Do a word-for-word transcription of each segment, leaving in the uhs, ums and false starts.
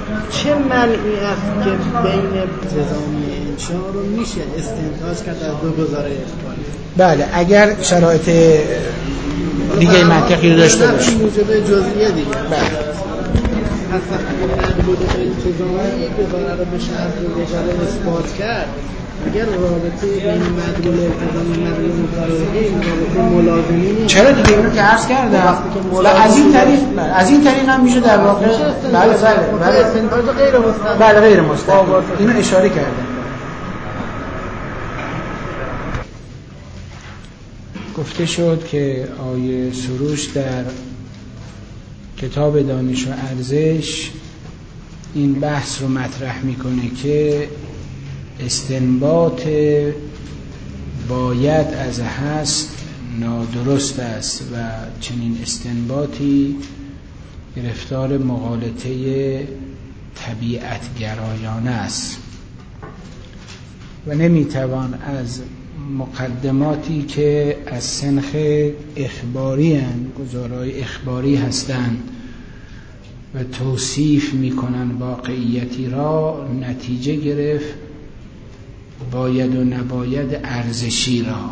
چه ملئی است که بین انتظامی انشاء رو میشه استنتاج کرد از دو گزاره اخباری؟ بله اگر شرایط دیگه منطقی رو داشته باشه موجب جزئیه دیگه. بله پس مدلول التزامی گزاره رو به شرط گزاره اثبات کرد، اگر رابطه بین مدلول التزامی و مدلول مفارقه این رابطه ملازمی نیست. چرا دیگه اینو که عرض کردم و از این طریق از این طریق هم میشه در واقع بله بله بله استنتاج غیر مستقیم بله غیر مستقیم اینو اشاره کردم. گفته شد که آیه سروش در کتاب دانش و ارزش این بحث رو مطرح میکنه که استنباط باید از هست نادرست است و چنین استنباطی گرفتار مغالطه طبیعت گرایانه است و نمیتوان از مقدماتی که از سنخ اخباری هستند، گزارهای اخباری هستند و توصیف میکنن واقعیتی را، نتیجه گرفت باید و نباید ارزشی را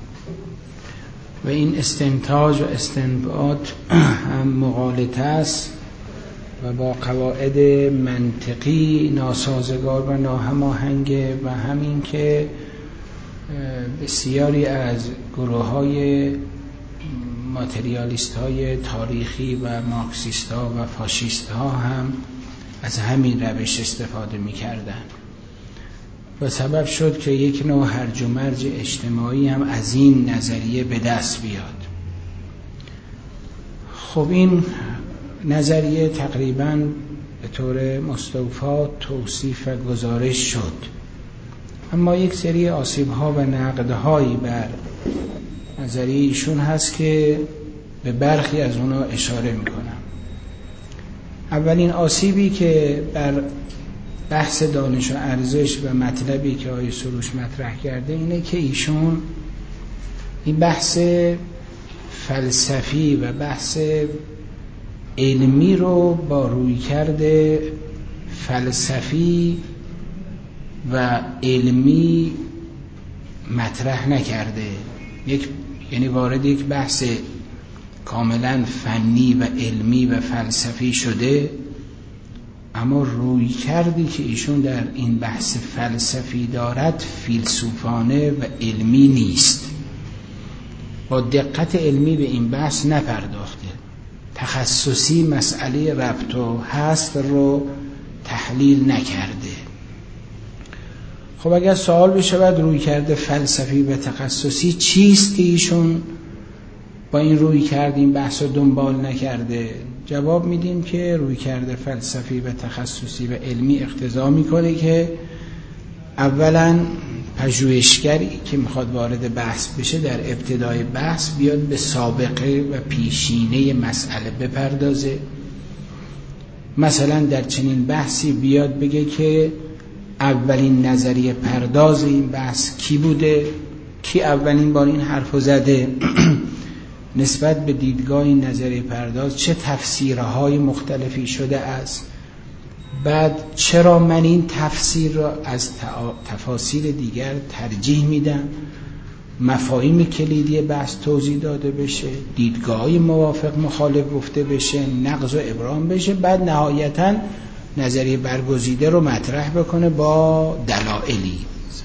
و این استنتاج و استنباط هم مغالطه است و با قواعد منطقی ناسازگار و ناهماهنگه و همین که بسیاری از گروه های ماتریالیست های تاریخی و مارکسیست ها و فاشیست ها هم از همین روش استفاده می کردن و سبب شد که یک نوع هرج و مرج اجتماعی هم از این نظریه به دست بیاد. خب این نظریه تقریباً به طور مستوفا توصیف و گزارش شد، اما یک سری آسیب‌ها و نقدهایی بر نظریه ایشون هست که به برخی از اونا اشاره میکنم. اولین آسیبی که بر بحث دانش و ارزش و مطلبی که آقای سروش مطرح کرده اینه که ایشون این بحث فلسفی و بحث علمی رو با رویکرد فلسفی و علمی مطرح نکرده، یک یعنی وارد یک بحث کاملا فنی و علمی و فلسفی شده، اما روی کردی که ایشون در این بحث فلسفی دارد فیلسوفانه و علمی نیست، با دقت علمی به این بحث نپرداخته، تخصصی مسئله ربط و حصر رو تحلیل نکرده. خب اگر سوال بشه بعد روی کرده فلسفی و تخصصی چیست که ایشون با این روی کرده این بحث رو دنبال نکرده؟ جواب میدیم که روی کرده فلسفی و تخصصی و علمی اقتضا میکنه که اولا پژوهشگری که میخواد وارد بحث بشه در ابتدای بحث بیاد به سابقه و پیشینه مسئله بپردازه. مثلا در چنین بحثی بیاد بگه که اولین نظریه پرداز این بحث کی بوده، کی اولین بار این حرفو زده، نسبت به دیدگاه این نظریه پرداز چه تفسیرهای مختلفی شده است، بعد چرا من این تفسیر را از تفاسیر دیگر ترجیح میدم، مفاهیم کلیدی بحث توضیح داده بشه، دیدگاه‌های موافق مخالف گفته بشه، نقض و ابرام بشه، بعد نهایتاً نظریه برگزیده رو مطرح بکنه با دلایلی.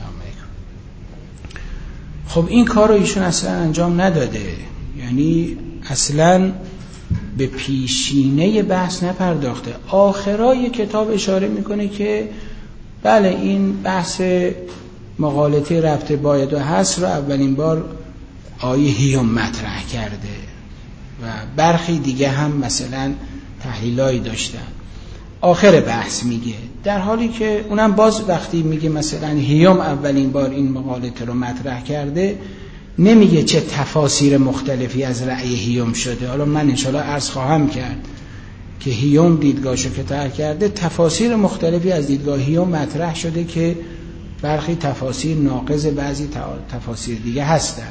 خب این کار رو ایشون اصلا انجام نداده، یعنی اصلا به پیشینه بحث نپرداخته. آخرای کتاب اشاره میکنه که بله این بحث مغالطه ربط باید و هست رو اولین بار آیه هیوم مطرح کرده و برخی دیگه هم مثلا تحلیلایی داشتن. آخر بحث میگه، در حالی که اونم باز وقتی میگه مثلا هیوم اولین بار این مغالطه رو مطرح کرده نمیگه چه تفاسیر مختلفی از رأی هیوم شده. حالا من انشالله عرض خواهم کرد که هیوم دیدگاهشو که طرح کرده تفاسیر مختلفی از دیدگاه هیوم مطرح شده که برخی تفاسیر ناقض بعضی تفاسیر دیگه هستن.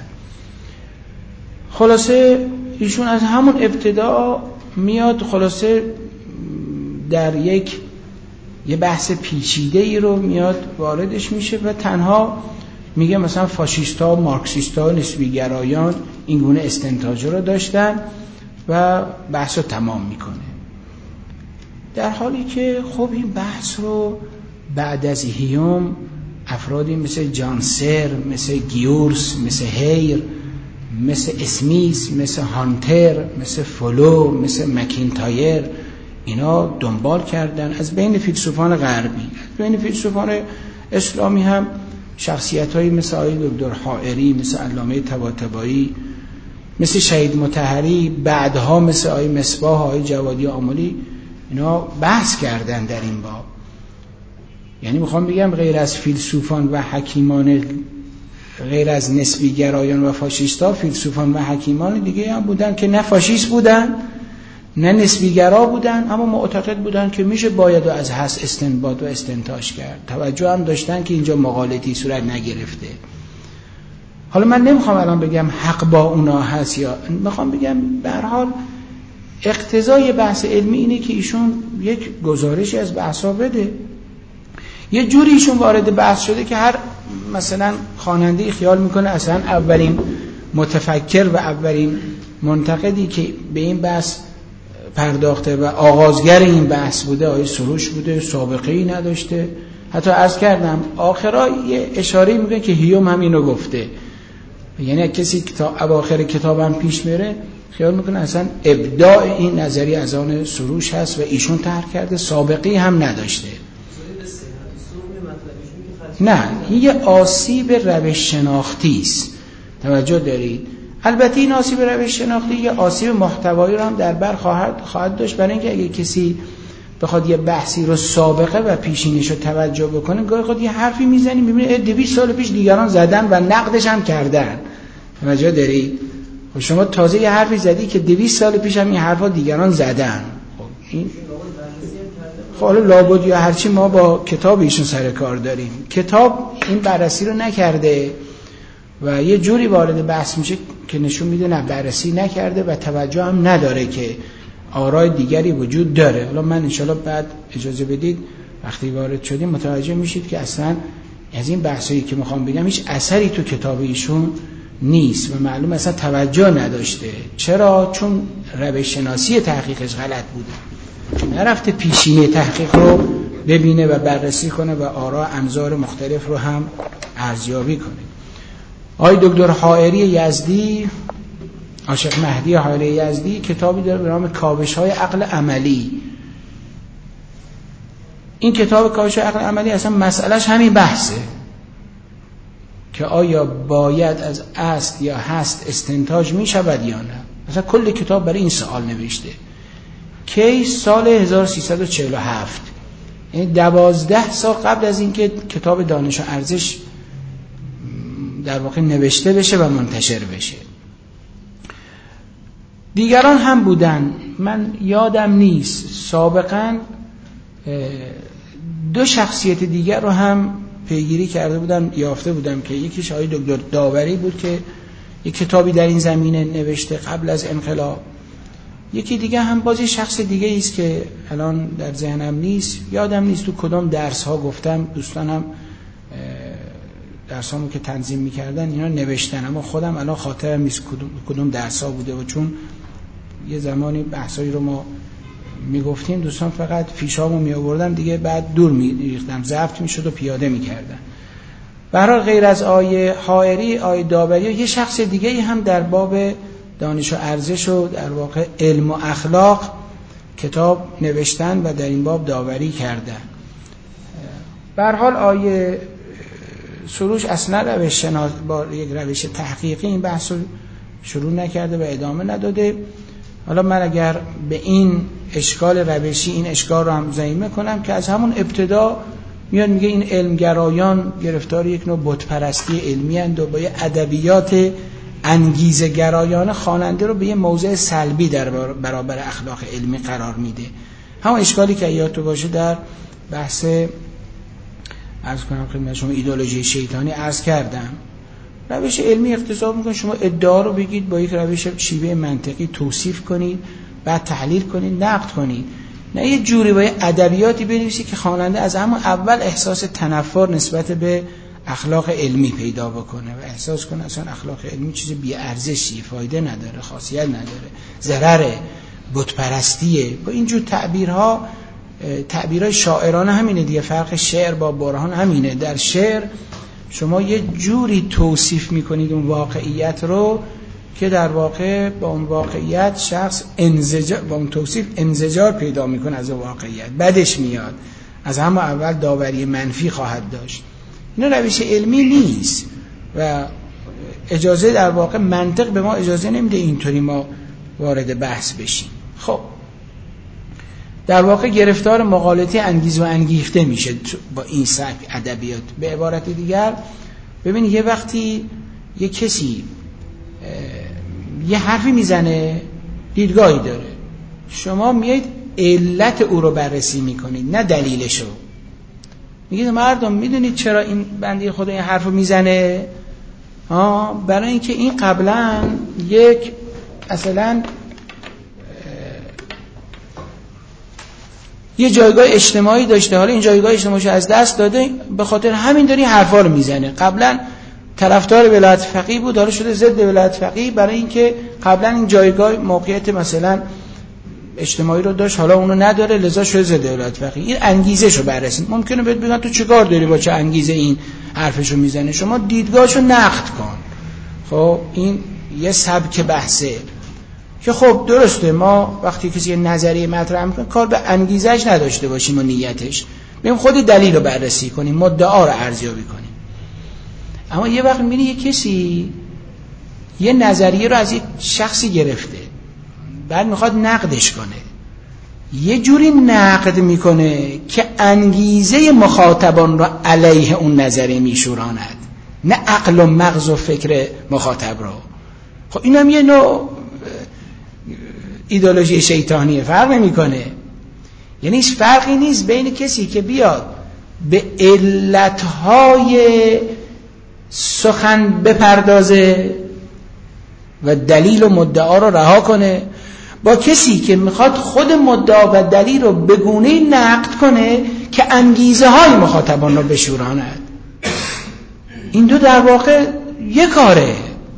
خلاصه ایشون از همون ابتدا میاد خلاصه در یک یه بحث پیچیده ای رو میاد واردش میشه و تنها میگه مثلا فاشیستا، مارکسیستا، نسبیگرایان این گونه استنتاج رو داشتن و بحث رو تمام میکنه. در حالی که خب این بحث رو بعد از هیوم افرادی مثل جانسر، مثل گیورس، مثل هیر، مثل اسمیس، مثل هانتر، مثل فلو، مثل مکینتایر اینا دنبال کردن. از بین فیلسوفان غربی، از بین فیلسوفان اسلامی هم شخصیت‌هایی مثل آقای دکتر حائری، مثل علامه طباطبایی، مثل شهید مطهری، بعدها مثل آقای مصباح، آقای جوادی آملی اینا بحث کردن در این باب. یعنی میخوام بگم غیر از فیلسوفان و حکیمان، غیر از نسبی گرایان و فاشیستا، فیلسوفان و حکیمان دیگه هم بودن که نه فاشیست بودن نه نسبی گرا بودن، اما معتقد بودن که میشه باید و از هست استنباط و استنتاج کرد. توجه هم داشتن که اینجا مغالطی صورت نگرفته. حالا من نمیخوام الان بگم حق با اونا هست، یا میخوام بگم به هر حال اقتضای بحث علمی اینه که ایشون یک گزارشی از بحثا بده. یه جوری ایشون وارد بحث شده که هر مثلا خواننده خیال میکنه اصلا اولین متفکر و اولین منتقدی که به این بحث پرداخته و آغازگر این بحث بوده آقای سروش بوده، سابقه ای نداشته. حتی عرض کردم آخرا یه اشاره میکنه که هیوم هم اینو گفته. یعنی کسی که تا اواخر کتابم پیش میره خیال میکنه اصلا ابداع این نظریه از آن سروش هست و ایشون طرح کرده، سابقه هم نداشته. نه، این یه آسیب روش شناختی است. توجه دارید؟ البته این آسیب روش شناختی یه آسیب محتوایی رو هم در بر خواهد خواهد داشت، برای اینکه اگه کسی بخواد یه بحثی رو سابقه و پیشینش رو توجه بکنه، گاهی خود یه حرفی میزنی میبینه دویست سال پیش دیگران زدن و نقدش هم کردن. توجه دارید؟ خب شما تازه یه حرفی زدی که دویست سال پیش هم این حرفا دیگران زدن. خب این خب حالا لابد یا هرچی ما با کتاب ایشون سر کار داریم. کتاب این بررسی رو نکرده و یه جوری وارد بحث میشه که نشون میده نه بررسی نکرده و توجه هم نداره که آرای دیگری وجود داره. حالا من انشالله بعد اجازه بدید وقتی وارد شدیم متوجه میشید که اصلا از این بحثایی که میخوام بگم هیچ اثری تو کتاب ایشون نیست و معلوم اصلا توجه نداشته. چرا؟ چون روش شناسی تحقیقش غلط بوده، نرفته پیشینه تحقیق رو ببینه و بررسی کنه و آراء انظار مختلف رو هم ارزیابی کنه. آقای دکتر حائری یزدی، عاشق مهدی حائری یزدی، کتابی داره به نام کاوش‌های عقل عملی. این کتاب کاوش‌های عقل عملی اصلا مسئلهش همین بحثه که آیا باید از اصل یا هست استنتاج می شود یا نه. مثلا کل کتاب برای این سوال نوشته. کی؟ سال هزار و سیصد و چهل و هفت، یعنی دوازده سال قبل از اینکه کتاب دانش و ارزش در واقع نوشته بشه و منتشر بشه. دیگران هم بودن، من یادم نیست، سابقا دو شخصیت دیگر رو هم پیگیری کرده بودم، یافته بودم که یکیش آقای دکتر داوری بود که یک کتابی در این زمینه نوشته قبل از انقلاب. یکی دیگه هم بازی شخص دیگه است که الان در ذهنم نیست، یادم نیست تو کدام درس ها گفتم، دوستانم درس هامو که تنظیم میکردن اینا نوشتن، اما خودم الان خاطرم نیست کدوم, کدوم درس ها بوده و چون یه زمانی بحثایی رو ما میگفتیم دوستان فقط فیشامو می آوردم دیگه، بعد دور میریختم، ضبط میشد و پیاده میکردن. برای غیر از آیه حائری، آیه داوری، یه شخص دیگه هم در باب دانش و ارزش و در واقع علم و اخلاق کتاب نوشتن و در این باب داوری کردن. به هر حال آیه سروش اصلا روش شناس با یک روش تحقیقی این بحث رو شروع نکرده و ادامه نداده. حالا من اگر به این اشکال روشی این اشکال رو هم ضمیمه کنم که از همون ابتدا میاد میگه این علمگرایان گرفتار یک نوع بتپرستی علمی اند و با یه ادبیات انگیزه گرایانه خواننده رو به یه موضع سلبی در برابر اخلاق علمی قرار میده. همون اشکالی که یادتون باشه در بحث عرض کنم خدمت شما ایدئولوژی شیطانی عرض کردم. روش علمی اقتصاد میکنه شما ادعا رو بگید با یک روش شیوه منطقی توصیف کنید، بعد تحلیل کنید، نقد کنید. نه یه جوری باید ادبیاتی بنویسی که خواننده از همون اول احساس تنفر نسبت به اخلاق علمی پیدا بکنه و احساس کنه اصلا اخلاق علمی چیز بی ارزشی، فایده نداره، خاصیت نداره، ضرره، بت پرستیه. با اینجور تعبیرها، تعبیرهای شاعرانه همینه دیگه. فرق شعر با برهان همینه. در شعر شما یه جوری توصیف میکنید اون واقعیت رو که در واقع با اون واقعیت شخص انزجار، با اون توصیف انزجار پیدا میکنه از اون واقعیت، بدش میاد، از همه اول داوری منفی خواهد داشت. اینا روش علمی نیست و اجازه در واقع منطق به ما اجازه نمیده اینطوری ما وارد بحث بشیم. خب در واقع گرفتار مغالطه انگیز و انگیخته میشه با این سبک ادبیات. به عبارت دیگر ببینید یه وقتی یه کسی یه حرفی میزنه، دیدگاهی داره، شما میایید علت او رو بررسی میکنید نه دلیلشو. میگید مردم میدونید چرا این بنده خدا این حرف رو میزنه؟ آه برای اینکه این قبلا یک مثلا یه جایگاه اجتماعی داشته، حالا این جایگاه اجتماعیش از دست داده، به خاطر همین داری حرفا رو میزنه. قبلا طرفدار ولایت فقیه بود، حالا شده ضد ولایت فقیه برای اینکه قبلا این جایگاه موقعیت مثلا اجتماعی رو داشت، حالا اونو نداره، لذا شده ضد ولایت فقیه. این انگیزه شو بررسید. ممکنه بهت بگن تو چیکار داری با چه انگیزه این حرفشو میزنه، شما دیدگاهشو نقد کن. خب این یه سبک بحثه که خب درسته ما وقتی کسی یه نظریه مطرح میکنه کار به انگیزش نداشته باشیم و نیتش، بریم خود دلیل رو بررسی کنیم، مدعا رو ارزیابی کنیم. اما یه وقت میبینی یه کسی یه نظریه رو از یک شخصی گرفته، بعد میخواد نقدش کنه، یه جوری نقد میکنه که انگیزه مخاطبان رو علیه اون نظریه میشوراند، نه عقل و مغز و فکر مخاطب رو. خب این هم یه نوع ایدئولوژی شیطانیه، فرق نمیکنه. یعنی هیچ فرقی نیست بین کسی که بیاد به علتهای سخن بپردازه و دلیل و مدعا رو رها کنه، با کسی که میخواد خود مدعا و دلیل رو به گونه‌ای نقد کنه که انگیزه های مخاطبان رو بشوراند. این دو در واقع یک کاره.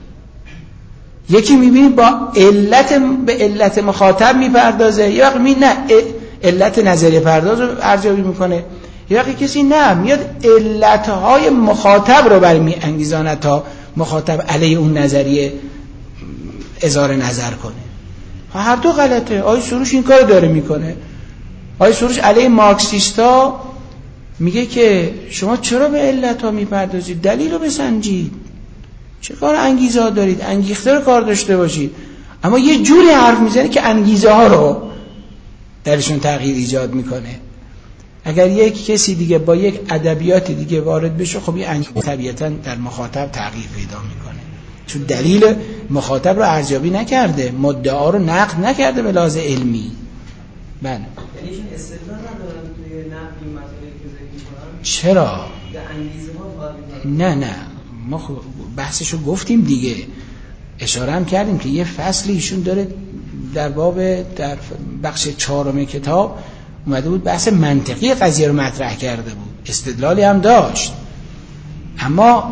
یکی میبینی با علت به علت مخاطب میپردازه، یا وقت می نه علت نظریه پرداز رو ارزیابی میکنه، یا وقت کسی نه میاد علتهای مخاطب رو برمی انگیزاند تا مخاطب علیه اون نظریه اظهار نظر کنه. هر دو غلطه. آقای سروش این کار داره میکنه. آقای سروش علیه مارکسیستا میگه که شما چرا به علتها میپردازید؟ دلیل رو بسنجید. چه کار انگیزه ها دارید؟ انگیخته رو کار داشته باشید. اما یه جوری حرف میزنه که انگیزه ها رو درشون تغییر ایجاد میکنه. اگر یک کسی دیگه با یک ادبیات دیگه وارد بشه، خب این انگیزه طبیعتا در مخاطب تغییر پیدا میکنه، چون دلیل مخاطب رو ارزیابی نکرده، مدعا رو نقد نکرده به لحاظ علمی. بله. یعنی ایشون استدلال ندارن توی نقد این مسائلی که ذکر می‌کنن؟ چرا؟ به انگیزه ها فقط نه نه ما بحثشو گفتیم دیگه، اشاره هم کردیم که یه فصلی ایشون داره در باب در بخش چهارم کتاب اومده بود بحث منطقی قضیه رو مطرح کرده بود، استدلالی هم داشت، اما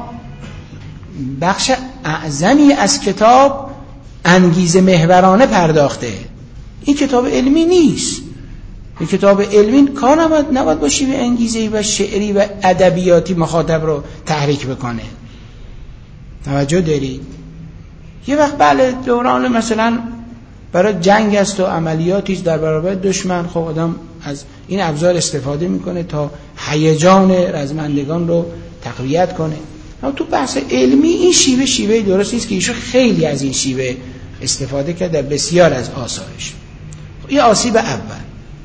بخش اعظمی از کتاب انگیزه محورانه پرداخته. این کتاب علمی نیست. این کتاب علمی کار نباید, نباید باشی به انگیزه‌ای و شعری و ادبیاتی مخاطب رو تحریک بکنه. توجه دارید؟ یه وقت بله دوران مثلا برای جنگ است و عملیاتی در برابر دشمن، خب آدم از این ابزار استفاده میکنه تا هیجان رزمندگان رو تقویت کنه. اما تو بحث علمی این شیوه شیوه درست نیست که ایشون خیلی از این شیوه استفاده کرد در بسیار از آثارش. این آسیب اول.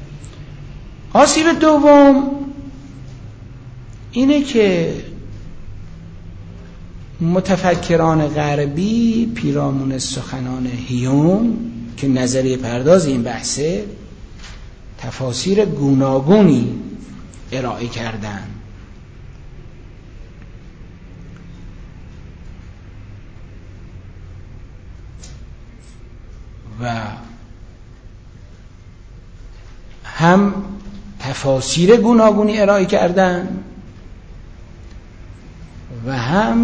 آسیب دوم اینه که متفکران غربی پیرامون سخنان هیوم که نظریه پرداز این بحثه تفاسیر گوناگونی ارائه کردن و هم تفاسیر گوناگونی ارائه کردن و هم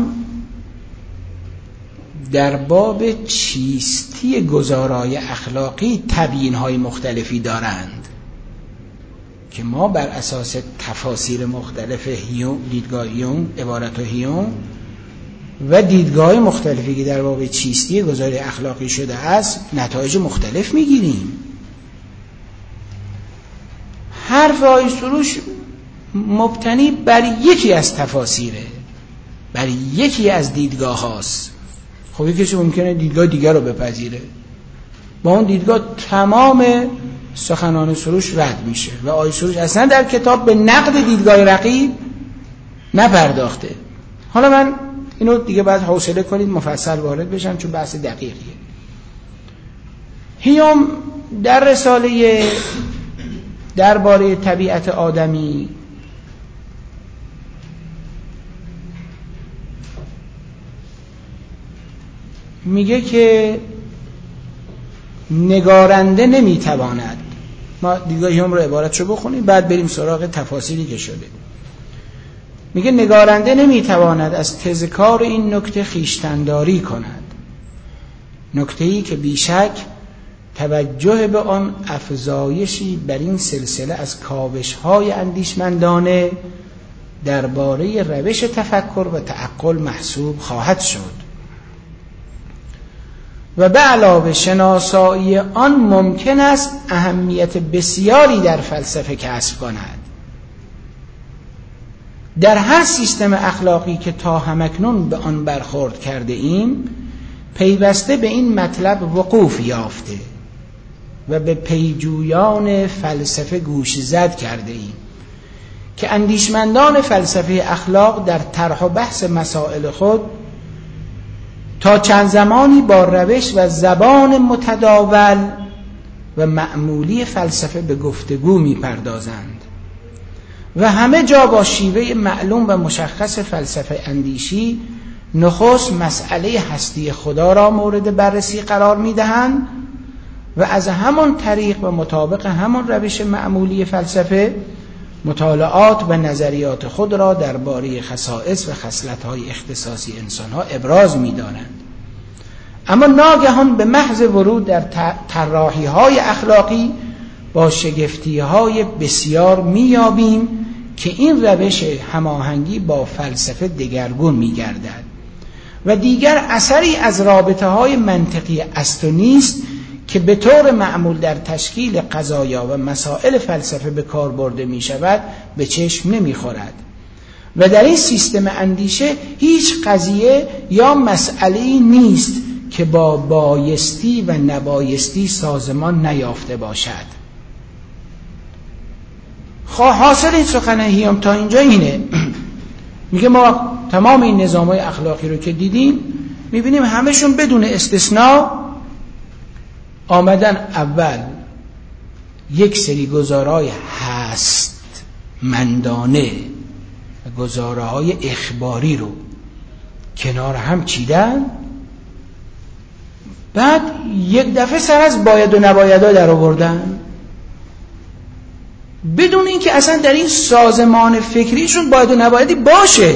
در باب چیستی گزارای اخلاقی تبیین‌های مختلفی دارند که ما بر اساس تفاسیر مختلف هیوم، دیدگاه هیوم، عبارت هیوم و دیدگاه مختلفی که در باب چیستی گزارای اخلاقی شده است نتایج مختلف میگیریم. حرف آقای سروش مبتنی بر یکی از تفاسیره، بر یکی از دیدگاه هاست. خب یکی ممکنه دیدگاه دیگر رو بپذیره، با اون دیدگاه تمام سخنان سروش رد میشه و آقای سروش اصلا در کتاب به نقد دیدگاه رقیب نپرداخته. حالا من اینو دیگه باید حوصله کنید مفصل وارد بشم چون بحث دقیقیه. هیوم در رساله درباره طبیعت آدمی میگه که نگارنده نمیتواند، ما دیگه هیوم رو عبارتشو بخونیم بعد بریم سراغ تفاصیلی که شده. میگه نگارنده نمیتواند از تذکار این نکته خویشتن‌داری کند، نکته‌ای که بیشک توجه به آن افزایشی بر این سلسله از کاوش‌های اندیشمندانه درباره روش تفکر و تعقل محسوب خواهد شد و به علاوه شناسایی آن ممکن است اهمیت بسیاری در فلسفه کسب کند. در هر سیستم اخلاقی که تا همکنون به آن برخورد کرده ایم پیوسته به این مطلب وقوف یافته و به پیجویان فلسفه گوش زد کرده ایم که اندیشمندان فلسفه اخلاق در طرح و بحث مسائل خود تا چند زمانی با روش و زبان متداول و معمولی فلسفه به گفتگو می پردازند و همه جا با شیوه معلوم و مشخص فلسفه اندیشی نخست مسئله هستی خدا را مورد بررسی قرار می دهند و از همان طریق و مطابق همان روش معمولی فلسفه مطالعات و نظریات خود را درباره خصائص و خصلت‌های اختصاصی انسان‌ها ابراز می‌دانند. اما ناگهان به محض ورود در طراحی‌های اخلاقی با شگفتی‌های بسیار می‌یابیم که این روش هماهنگی با فلسفه دگرگون می‌گردد و دیگر اثری از رابطه‌های منطقی است و نیست که به طور معمول در تشکیل قضایا و مسائل فلسفه به کار برده می شود به چشم نمی خورد و در این سیستم اندیشه هیچ قضیه یا مسئله‌ای نیست که با بایستی و نبایستی سازمان نیافته باشد. حاصل این سخن هیوم تا اینجا اینه میگه ما تمام این نظام‌های اخلاقی رو که دیدیم میبینیم همشون بدون استثناء آمدن اول یک سری گزارهای هست مندانه و گزارهای اخباری رو کنار هم چیدن، بعد یک دفعه سر از باید و نبایدها در آوردن بدون اینکه اصلا در این سازمان فکریشون باید و نبایدی باشه.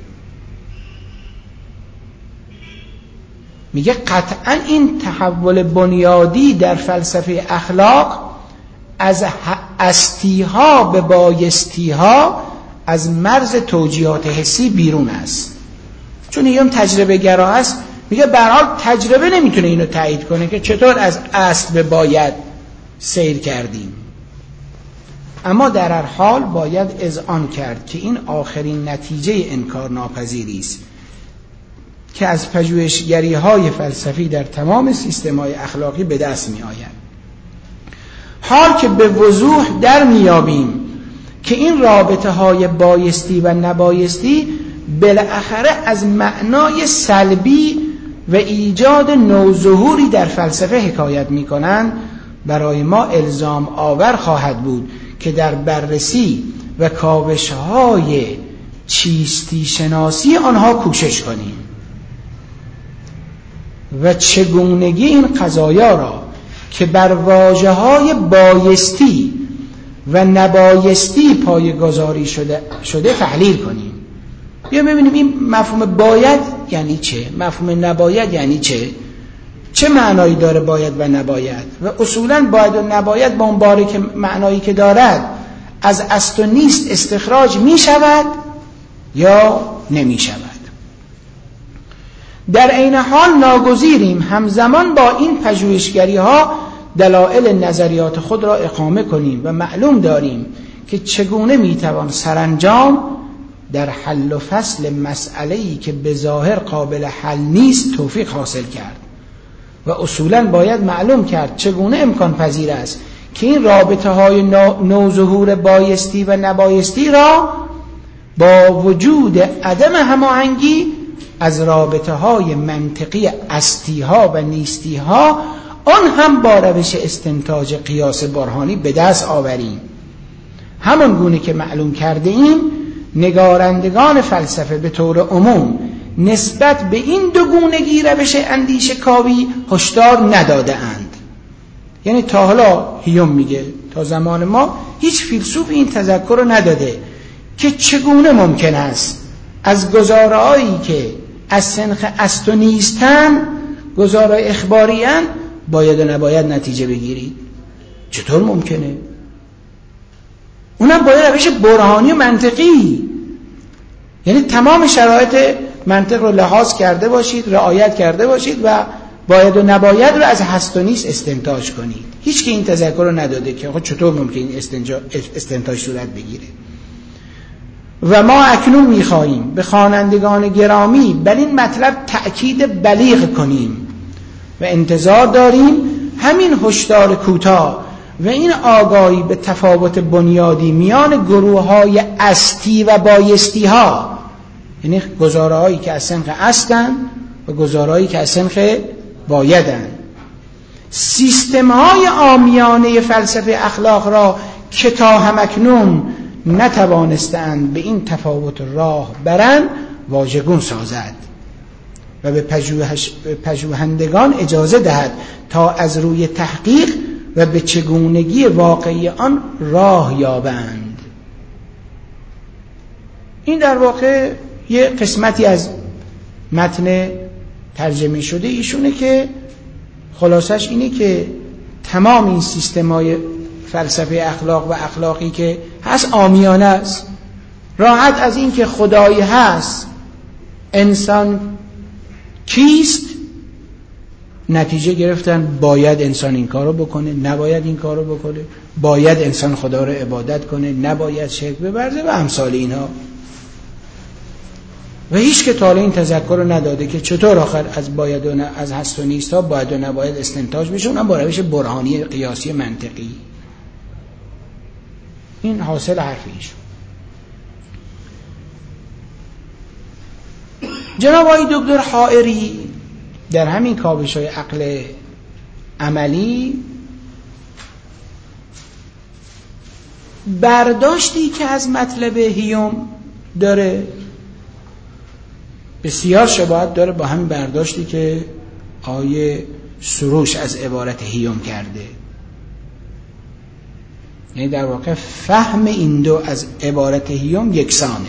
میگه قطعا این تحول بنیادی در فلسفه اخلاق از استیها به بایستیها از مرز توجیهات حسی بیرون است. چون هیوم تجربه گرا است، میگه به هر حال تجربه نمیتونه اینو تایید کنه که چطور از اصل به باید سیر کردیم، اما در هر حال باید اذعان کرد که این آخرین نتیجه انکار ناپذیری است که از پژوهشگری‌های فلسفی در تمام سیستم‌های اخلاقی به دست می‌آید. حال که به وضوح در می‌یابیم که این رابطه‌های بایستی و نبایستی بالاخره از معنای سلبی و ایجاد نوظهوری در فلسفه حکایت می‌کنند، برای ما الزام آور خواهد بود که در بررسی و کاوش‌های چیستی شناسی آنها کوشش کنیم و چگونگی این قضایا را که بر واژه‌های بایستی و نبایستی پایه‌گذاری شده شده تحلیل کنیم. بیا ببینیم این مفهوم باید یعنی چه، مفهوم نباید یعنی چه، چه معنایی داره باید و نباید، و اصولاً باید و نباید با اون باره که معنایی که دارد از است و نیست استخراج می شود یا نمی شود. در عین حال ناگزیریم همزمان با این پژوهشگری ها دلایل نظریات خود را اقامه کنیم و معلوم داریم که چگونه می توان سرانجام در حل و فصل مسئله‌ای که به ظاهر قابل حل نیست توفیق حاصل کرد، و اصولاً باید معلوم کرد چگونه امکان پذیر است که این رابطه های نوظهور بایستی و نبایستی را با وجود عدم هماهنگی از رابطه های منطقی استی ها و نیستی ها آن هم با روش استنتاج قیاس برهانی به دست آوریم. همان گونه که معلوم کرده ایم نگارندگان فلسفه به طور عموم نسبت به این دو گونگی روش اندیشه کاوی هشدار نداده اند. یعنی تا حالا هیوم میگه تا زمان ما هیچ فیلسوف این تذکر رو نداده که چگونه ممکن است از گزاره‌هایی که از سنخ است و نیستن، گزارهای اخباریان، باید و نباید نتیجه بگیرید. چطور ممکنه؟ اونم باید روش برهانی و منطقی، یعنی تمام شرایط منطق رو لحاظ کرده باشید، رعایت کرده باشید و باید و نباید رو از هست و نیست استنتاج کنید. هیچ که این تذکر رو نداده که خود چطور ممکن این استنتاج صورت بگیره. و ما اکنون می‌خواهیم به خوانندگان گرامی بر این مطلب تأکید بلیغ کنیم و انتظار داریم همین هشدار کوتاه و این آگاهی به تفاوت بنیادی میان گروه‌های استی و بایستی‌ها، یعنی گزاره‌هایی که از سنخ استن و گزاره‌هایی که از سنخ بایدن، سیستم‌های عامیانه فلسفه اخلاق را که تا همکنون نتوانستند به این تفاوت راه برن واژگون سازد و به پژوهش پژوهندگان اجازه دهد تا از روی تحقیق و به چگونگی واقعی آن راه یابند. این در واقع یه قسمتی از متن ترجمه شده ایشونه که خلاصش اینه که تمام این سیستم‌های فلسفه اخلاق و اخلاقی که هست عامیانه است، راحت از این که خدایی هست، انسان کیست، نتیجه گرفتن باید انسان این کارو بکنه، نباید این کارو بکنه، باید انسان خدا رو عبادت کنه، نباید شرک بورزه و امثال اینها. و هیچ که تا این تذکر رو نداده که چطور آخر از باید و نه، از هست و نیست ها باید و نباید استنتاج بشه، اونم با روش برهانی قیاسی منطقی. این حاصل حرفیش. جناب آقای دکتر حائری در همین کاوش‌های عقل عملی برداشتی که از مطلب هیوم داره بسیار شباهت داره با همین برداشتی که آیه سروش از عبارت هیوم کرده. یعنی در واقع فهم این دو از عبارت هیوم یکسانه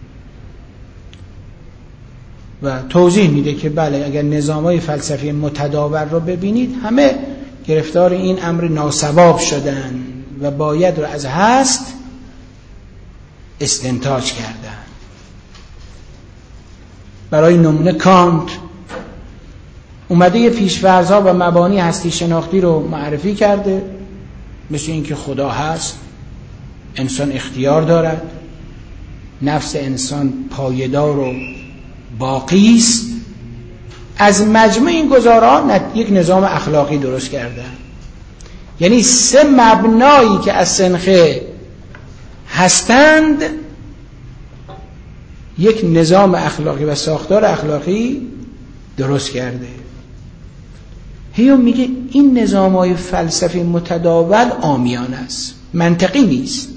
و توضیح میده که بله اگر نظام‌های فلسفی متداول رو ببینید همه گرفتار این امر ناصواب شدن و باید رو از هست استنتاج کردن. برای نمونه کانت اومده یه پیش‌فرض‌ها و مبانی هستی شناختی رو معرفی کرده، مثل اینکه خدا هست، انسان اختیار دارد، نفس انسان پایدار و باقی است. از مجموع این گزاره‌ها یک نظام اخلاقی درست کردن. یعنی سه مبنایی که از سنخه هستند یک نظام اخلاقی و ساختار اخلاقی درست کرده. هیوم میگه این نظام‌های فلسفی متداول عامیانه است، منطقی نیست.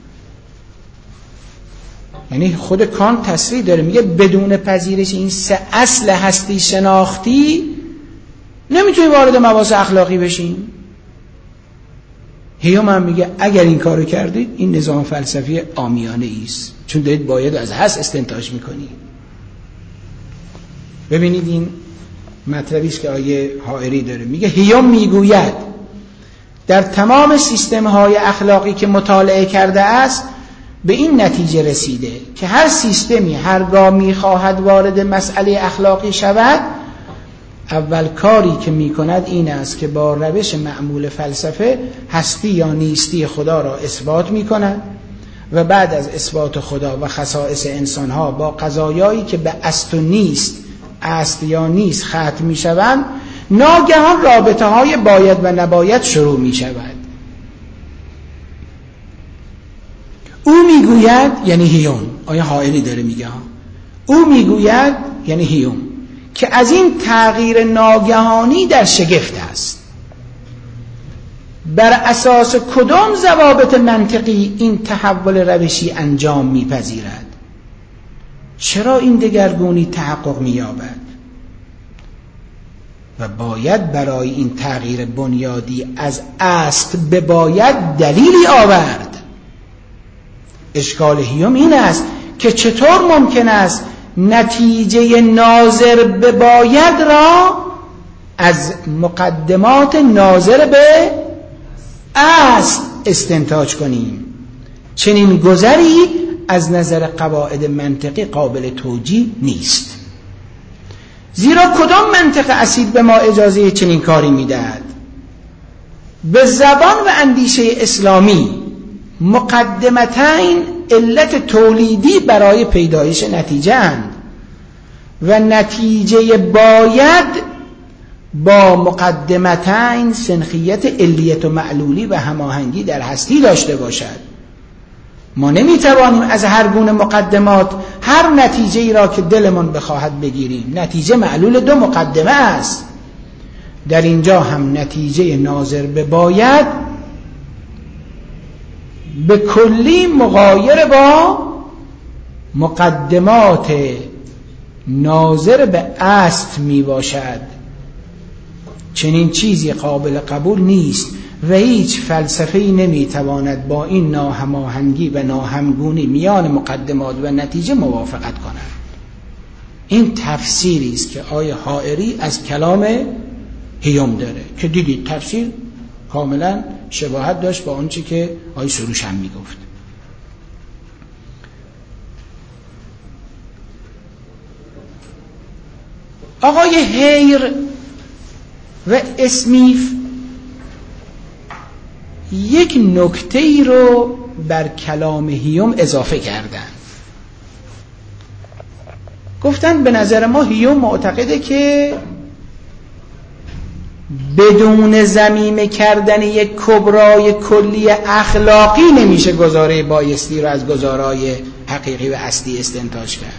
یعنی خود کانت تصریح داره، میگه بدون پذیرش این سه اصل هستی شناختی نمیتونی وارد مباحث اخلاقی بشیم. هیوم هم میگه اگر این کارو کردید این نظام فلسفی عامیانه است، چون دارید باید از هست استنتاج میکنید. ببینید این مطلبی است که آیه حائری داره، میگه هیوم میگوید در تمام سیستم های اخلاقی که مطالعه کرده است به این نتیجه رسیده که هر سیستمی هرگاه میخواهد وارد مسئله اخلاقی شود، اول کاری که میکند این است که با روش معمول فلسفه هستی یا نیستی خدا را اثبات میکند و بعد از اثبات خدا و خصائص انسانها با قضایایی که به است و نیست، است یا نیست ختم میشوند، ناگهان رابطه های باید و نباید شروع میشود. او میگوید، یعنی هیوم، آیا حائری داره میگه، او میگوید یعنی هیوم، که از این تغییر ناگهانی در شگفت است. بر اساس کدام ضوابط منطقی این تحول روشی انجام میپذیرد؟ چرا این دگرگونی تحقق مییابد؟ و باید برای این تغییر بنیادی از است به باید دلیلی آورد. اشکال هیوم این است که چطور ممکن است نتیجه ناظر به باید را از مقدمات ناظر به است استنتاج کنیم. چنین گذری از نظر قواعد منطقی قابل توجیه نیست. زیرا کدام منطق اصیل به ما اجازه چنین کاری میدهد؟ به زبان و اندیشه اسلامی مقدمتین علت تولیدی برای پیدایش نتیجه اند و نتیجه باید با مقدمتین سنخیت علیت و معلولی و هماهنگی در هستی داشته باشد. ما نمیتوانیم از هر گونه مقدمات هر نتیجه ای را که دلمون بخواهد بگیریم. نتیجه معلول دو مقدمه است. در اینجا هم نتیجه ناظر به باید به کلی مغایر با مقدمات ناظر به است می باشد. چنین چیزی قابل قبول نیست و هیچ فلسفه‌ای نمیتواند با این ناهماهنگی و ناهمگونی میان مقدمات و نتیجه موافقت کند. این تفسیری است که آیه حائری از کلام هیوم داره که دیدید تفسیر کاملا شباهت داشت با آنچه که آیه سروش هم میگفت. آقای هیر و اسمیف یک نکته‌ای رو بر کلام هیوم اضافه کردن. گفتن به نظر ما هیوم معتقده که بدون ضمیمه کردن یک کبرای کلی اخلاقی نمیشه گزاره بایستی رو از گزارای حقیقی و اصلی استنتاج کرد.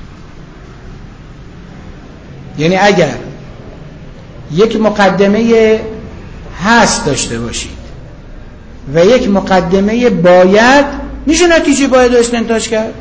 یعنی اگر یک مقدمه هست داشته باشید و یک مقدمه باید، میشه نتیجه باید استنتاج کرد.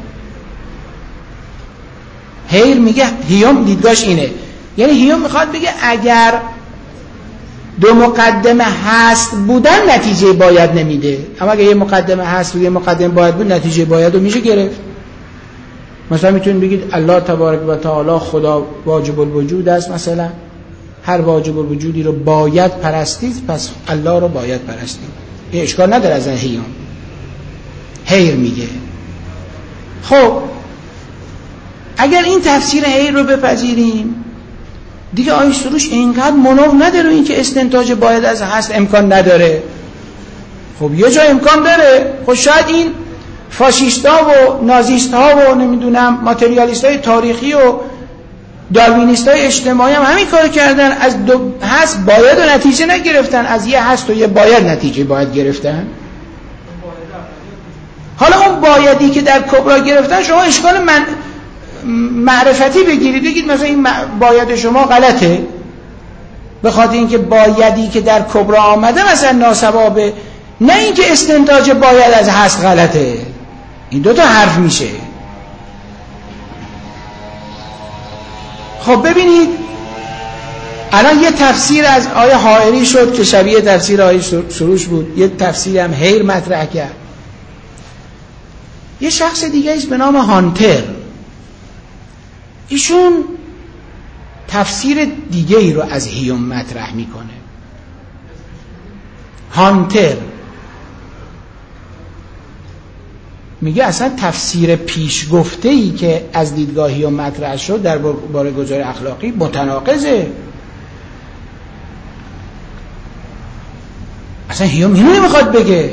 هیر میگه، هیوم دیدگاهش اینه، یعنی هیوم میخواد بگه اگر دو مقدمه هست بودن نتیجه باید نمیده، اما اگر یه مقدمه هست و یه مقدمه باید بود نتیجه باید رو میشه گرفت. مثلا میتونید بگید الله تبارک و تعالی خدا واجب الوجود است، مثلا هر واجب الوجودی رو باید پرستید پس الله رو باید پرستید. این اشکال نداره از هیوم. هیر میگه خب اگر این تفسیر هیر رو بپذیریم دیگه آیه سروش اینقدر منو نداره این که استنتاج باید از هست امکان نداره. خب یه جا امکان داره. خب شاید این فاشیستا و نازیستا و نمیدونم ماتریالیستای تاریخی و داروینیستای اجتماعی هم همین کارو کردن، از دو هست باید و نتیجه نگرفتن، از یه هست و یه باید نتیجه باید گرفتن. حالا اون بایدی که در کبرا گرفتن شما اشکال من معرفتی بگیرید بگید مثلا این باید شما غلطه به خاطر اینکه بایدی که در کبرا آمده مثلا ناسوابه، نه اینکه استنتاج باید از هست غلطه. این دو تا حرف میشه. خب ببینید الان یه تفسیر از آیه حائری شد که شبیه تفسیر آیه سروش بود، یه تفسیر هم هیر مطرح کرد. یه شخص دیگه است به نام هانتر، ایشون تفسیر دیگه ای رو از هیوم مطرح میکنه. هانتر میگه اصلا تفسیر پیش گفته ای که از دیدگاه هیوم مطرح شد در باره گذار اخلاقی متناقضه. اصلا هیوم اینو نمیخواد بگه.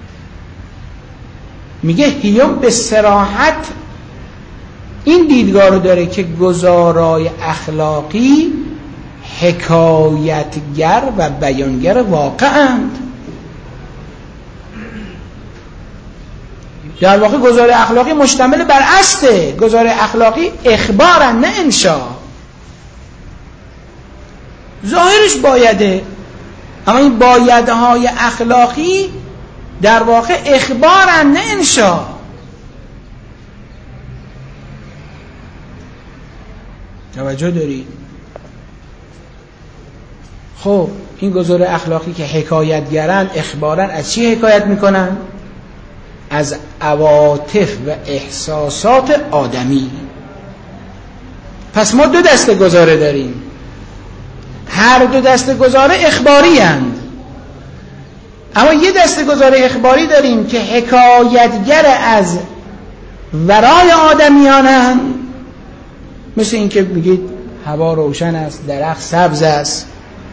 میگه هیوم به صراحت این دیدگاه رو داره که گزارای اخلاقی حکایتگر و بیانگر واقعند. در واقع گزار اخلاقی مشتمل بر اصله. گزار اخلاقی اخبارن نه انشا. ظاهرش بایده، اما این بایدهای اخلاقی در واقع اخبارن نه انشا. توجه دارید؟ خب این گزار اخلاقی که حکایتگرن، اخبارن، از چی حکایت میکنن؟ از عواطف و احساسات آدمی. پس ما دو دسته گزاره داریم، هر دو دسته گزاره اخباری اند. اما یه دسته گزاره اخباری داریم که حکایتگر از ورای آدمیانند، مثل این که بگید هوا روشن است، درخت سبز است،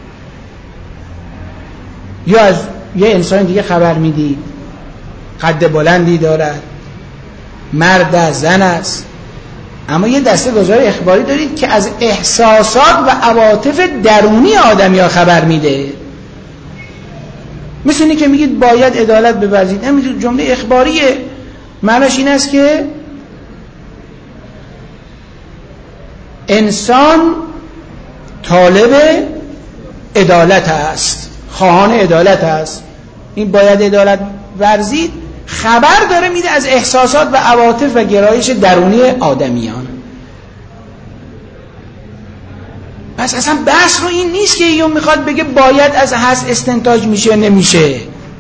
یا از یه انسان دیگه خبر میدید قد بلندی دارد، مرد است، زن است. اما یه دسته گزار اخباری دارید که از احساسات و عواطف درونی آدمی ها خبر میده. مثل اینی که میگید باید عدالت بورزید، همین جمله اخباریه. معناش این است که انسان طالب عدالت است، خواهان عدالت است. این باید عدالت ورزید خبر داره میده از احساسات و عواطف و گرایش درونی آدمیان. پس اصلا بحث رو این نیست که ایون میخواد بگه باید از هست استنتاج میشه نمیشه،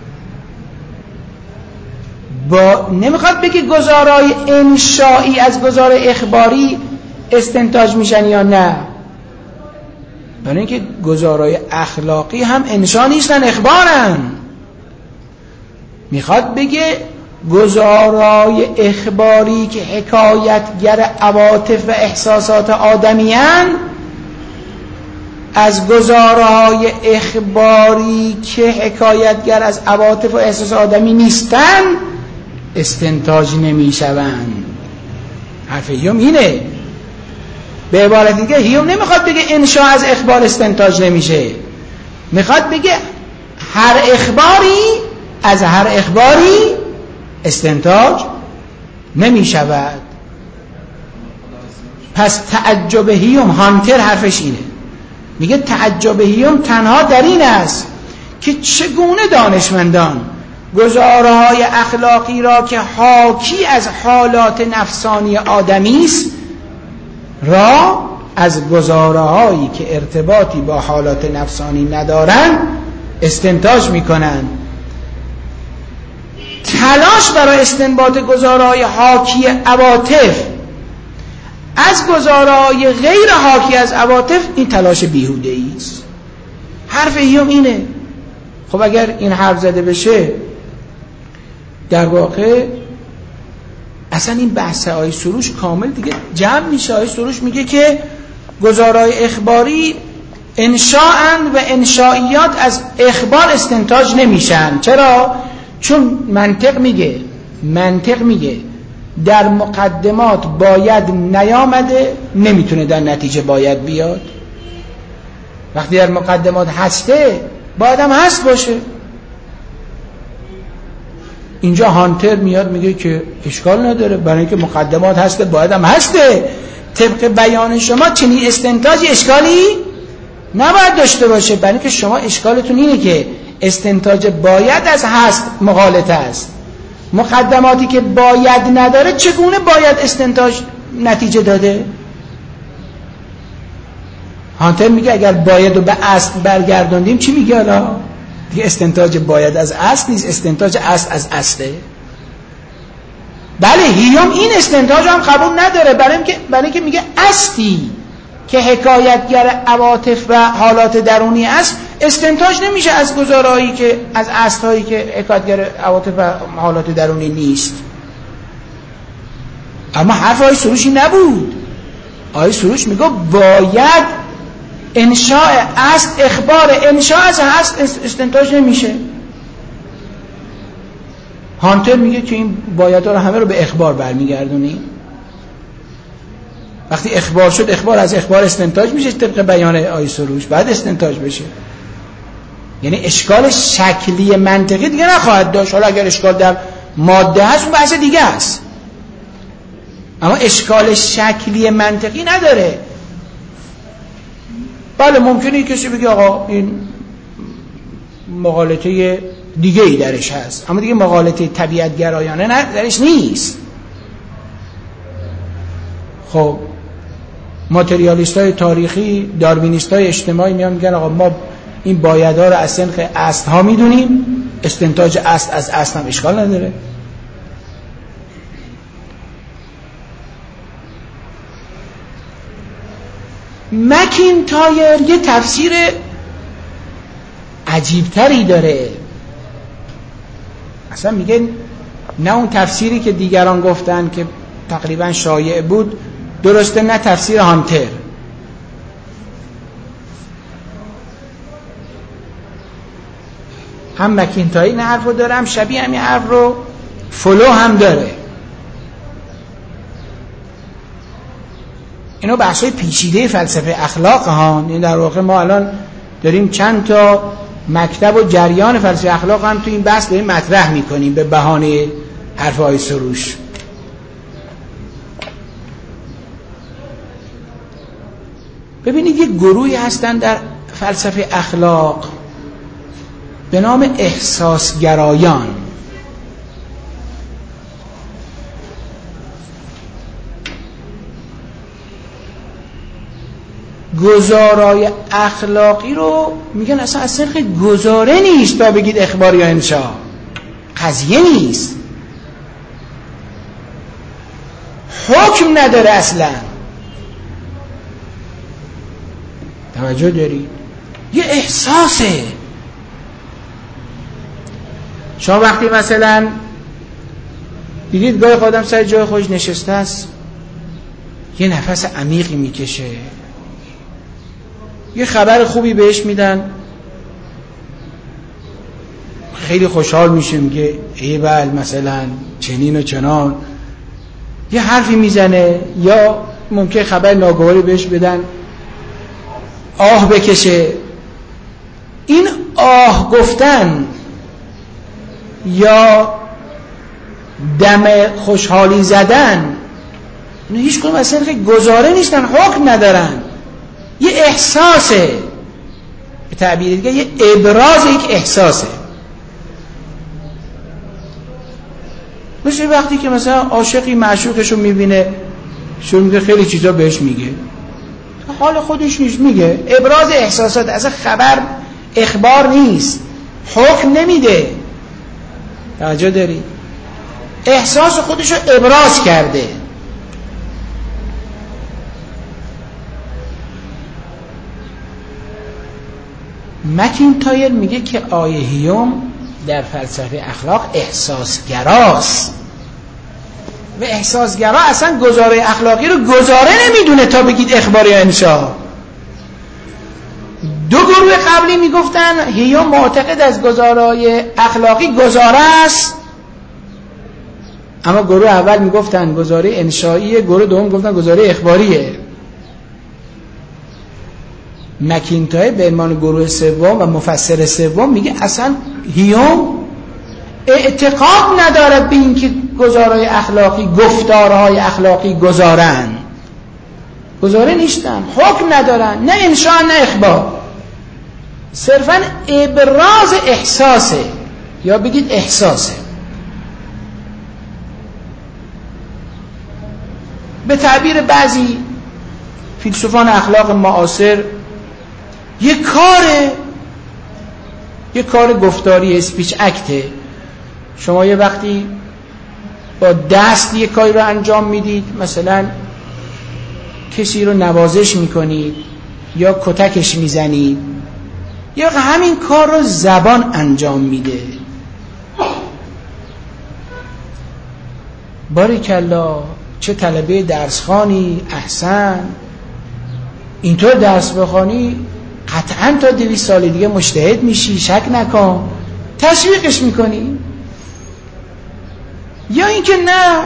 با نمیخواد بگه گزارای انشایی از گزار اخباری استنتاج میشن یا نه. برای اینکه گزارای اخلاقی هم انشا نیستن، اخبارن. میخواد بگه گزارای اخباری که حکایتگر عواطف و احساسات آدمیان از گزارهای اخباری که حکایتگر از عواطف و احساس آدمی نیستن استنتاج نمیشوند. حرف هیوم اینه. به عبارت دیگه هیوم نمیخواد بگه انشا از اخبار استنتاج نمیشه، میخواد بگه هر اخباری از هر اخباری استنتاج نمی شود. پس تعجب هیوم، هانتر حرفش اینه، میگه تعجب هیوم تنها در این است که چگونه دانشمندان گزارهای اخلاقی را که حاکی از حالات نفسانی آدمی است را از گزارهایی که ارتباطی با حالات نفسانی ندارند استنتاج میکنند. تلاش برای استنباط گزارهای حاکی عواطف از گزارهای غیر حاکی از عواطف این تلاش بیهوده است. حرف هیوم اینه. خب اگر این حرف زده بشه در واقع اصلا این بحث آیه سروش کامل دیگه جمع میشه. آیه سروش میگه که گزارهای اخباری انشاءن و انشائیات از اخبار استنتاج نمیشن. چرا؟ چون منطق میگه منطق میگه در مقدمات باید نیامده، نمیتونه در نتیجه باید بیاد. وقتی در مقدمات هسته باید هم هست باشه. اینجا هانتر میاد میگه که اشکال نداره، برای اینکه مقدمات هسته باید هم هسته. طبق بیان شما چنین استنتاجی اشکالی نباید داشته باشه، برای اینکه شما اشکالتون اینه که استنتاج باید از هست مغالطه است. مقدماتی که باید نداره چگونه باید استنتاج نتیجه داده؟ هانتر میگه اگر باید رو به اصل برگرداندیم چی میگه؟ حالا دیگه استنتاج باید از اصل نیست، استنتاج اصل از اصله. بله هیوم این استنتاج هم قبول نداره، برای اینکه برای اینکه میگه اصلی که حکایتگر عواطف و حالات درونی است استنتاج نمیشه از گزارهایی که از اصلایی که حکایتگر عواطف و حالات درونی نیست. اما حرف آقای سروشی نبود. آقای سروش میگه باید انشاء اصل اخبار، انشاء از اصل استنتاج نمیشه. هانتر میگه که این بایدها رو همه رو به اخبار برمیگردونی. وقتی اخبار شد، اخبار از اخبار استنتاج میشه طبق بیان آقای سروش، بعد استنتاج بشه. یعنی اشکال شکلی منطقی دیگه نخواهد داشت. حالا اگر اشکال در ماده هست اون بحث دیگه است، اما اشکال شکلی منطقی نداره. بله ممکنه کسی بگه آقا این مغالطه دیگه ای درش هست، اما دیگه مغالطه طبیعت گرایانه نه درش نیست. خب ماتریالیست های تاریخی، داروینیست های اجتماعی میان میگن آقا ما این بایدها رو از سنخ اصل ها میدونیم، استنتاج اصل از اصل هم اشکال نداره. مکینتایر یه تفسیر عجیبتری داره. اصلا میگه نه اون تفسیری که دیگران گفتن که تقریبا شایع بود درسته، نه تفسیر هانتر. هم مکینتایر این حرف رو داره، هم شبیه همین حرف رو فلو هم داره. اینو بحثای پیچیده فلسفه اخلاق ها. این در واقع ما الان داریم چند تا مکتب و جریان فلسفه اخلاق هم تو این بحث داریم مطرح میکنیم به بهانه حرفای سروش. ببینید یه گروهی هستن در فلسفه اخلاق به نام احساسگرایان. گزارای اخلاقی رو میگن اصلا از سنخ گزاره نیست تا بگید اخبار یا انشاء، قضیه نیست، حکم نداره اصلا. توجه داری؟ یه احساسه. شما وقتی مثلا دیدید گاهی آدم سر جای خودش نشسته است، یه نفس عمیقی میکشه، یه خبر خوبی بهش میدن، خیلی خوشحال میشه، میگه ای بل مثلا چنین و چنان، یه حرفی میزنه، یا ممکن خبر ناگواری بهش بدن آه بکشه. این آه گفتن یا دم خوشحالی زدن اینو هیچ کنم اصلا که گزاره نیستن، حکم ندارن، یه احساسه. به تعبیر دیگه یه ابراز یک احساسه. مثل وقتی که مثلا عاشقی معشوقشو میبینه شروع میگه خیلی چیزا بهش میگه، حال خودش نیست، میگه ابراز احساسات، اصلا خبر اخبار نیست، حکم نمیده. توجه داری؟ احساس خودشو ابراز کرده. مکینتایر میگه که آیه هیوم در فلسفه اخلاق احساسگراست و احساسگرا اصلا گزاره اخلاقی رو گزاره نمیدونه تا بگید اخبار یا انشاء. دو گروه قبلی میگفتن هیوم معتقد از گزارای اخلاقی گزاره است، اما گروه اول میگفتن گزاره انشائیه، گروه دوم میگفتن گزاره اخباریه. مکینتایر به عنوان گروه سوم و مفسر سوم میگه اصلا هیوم اعتقاد ندارد به اینکه گزارهای اخلاقی گفتارهای اخلاقی گزارن، گزاره نیستن، حکم ندارن، نه انشاء نه اخبار، صرفا ابراز احساسه، یا بگید احساسه. به تعبیر بعضی فیلسوفان اخلاق معاصر یه کاره، یه کار گفتاری، اسپیچ اکته. شما یه وقتی با دست یه کاری رو انجام میدید، مثلا کسی رو نوازش میکنید یا کتکش میزنید، یا همین کار رو زبان انجام میده. باریکالله، چه طلبه درسخوانی، احسن، اینطور درس بخوانی قطعا تا دویست سال دیگه مجتهد میشی، شک نکن. تشویقش میکنی. یا اینکه نه،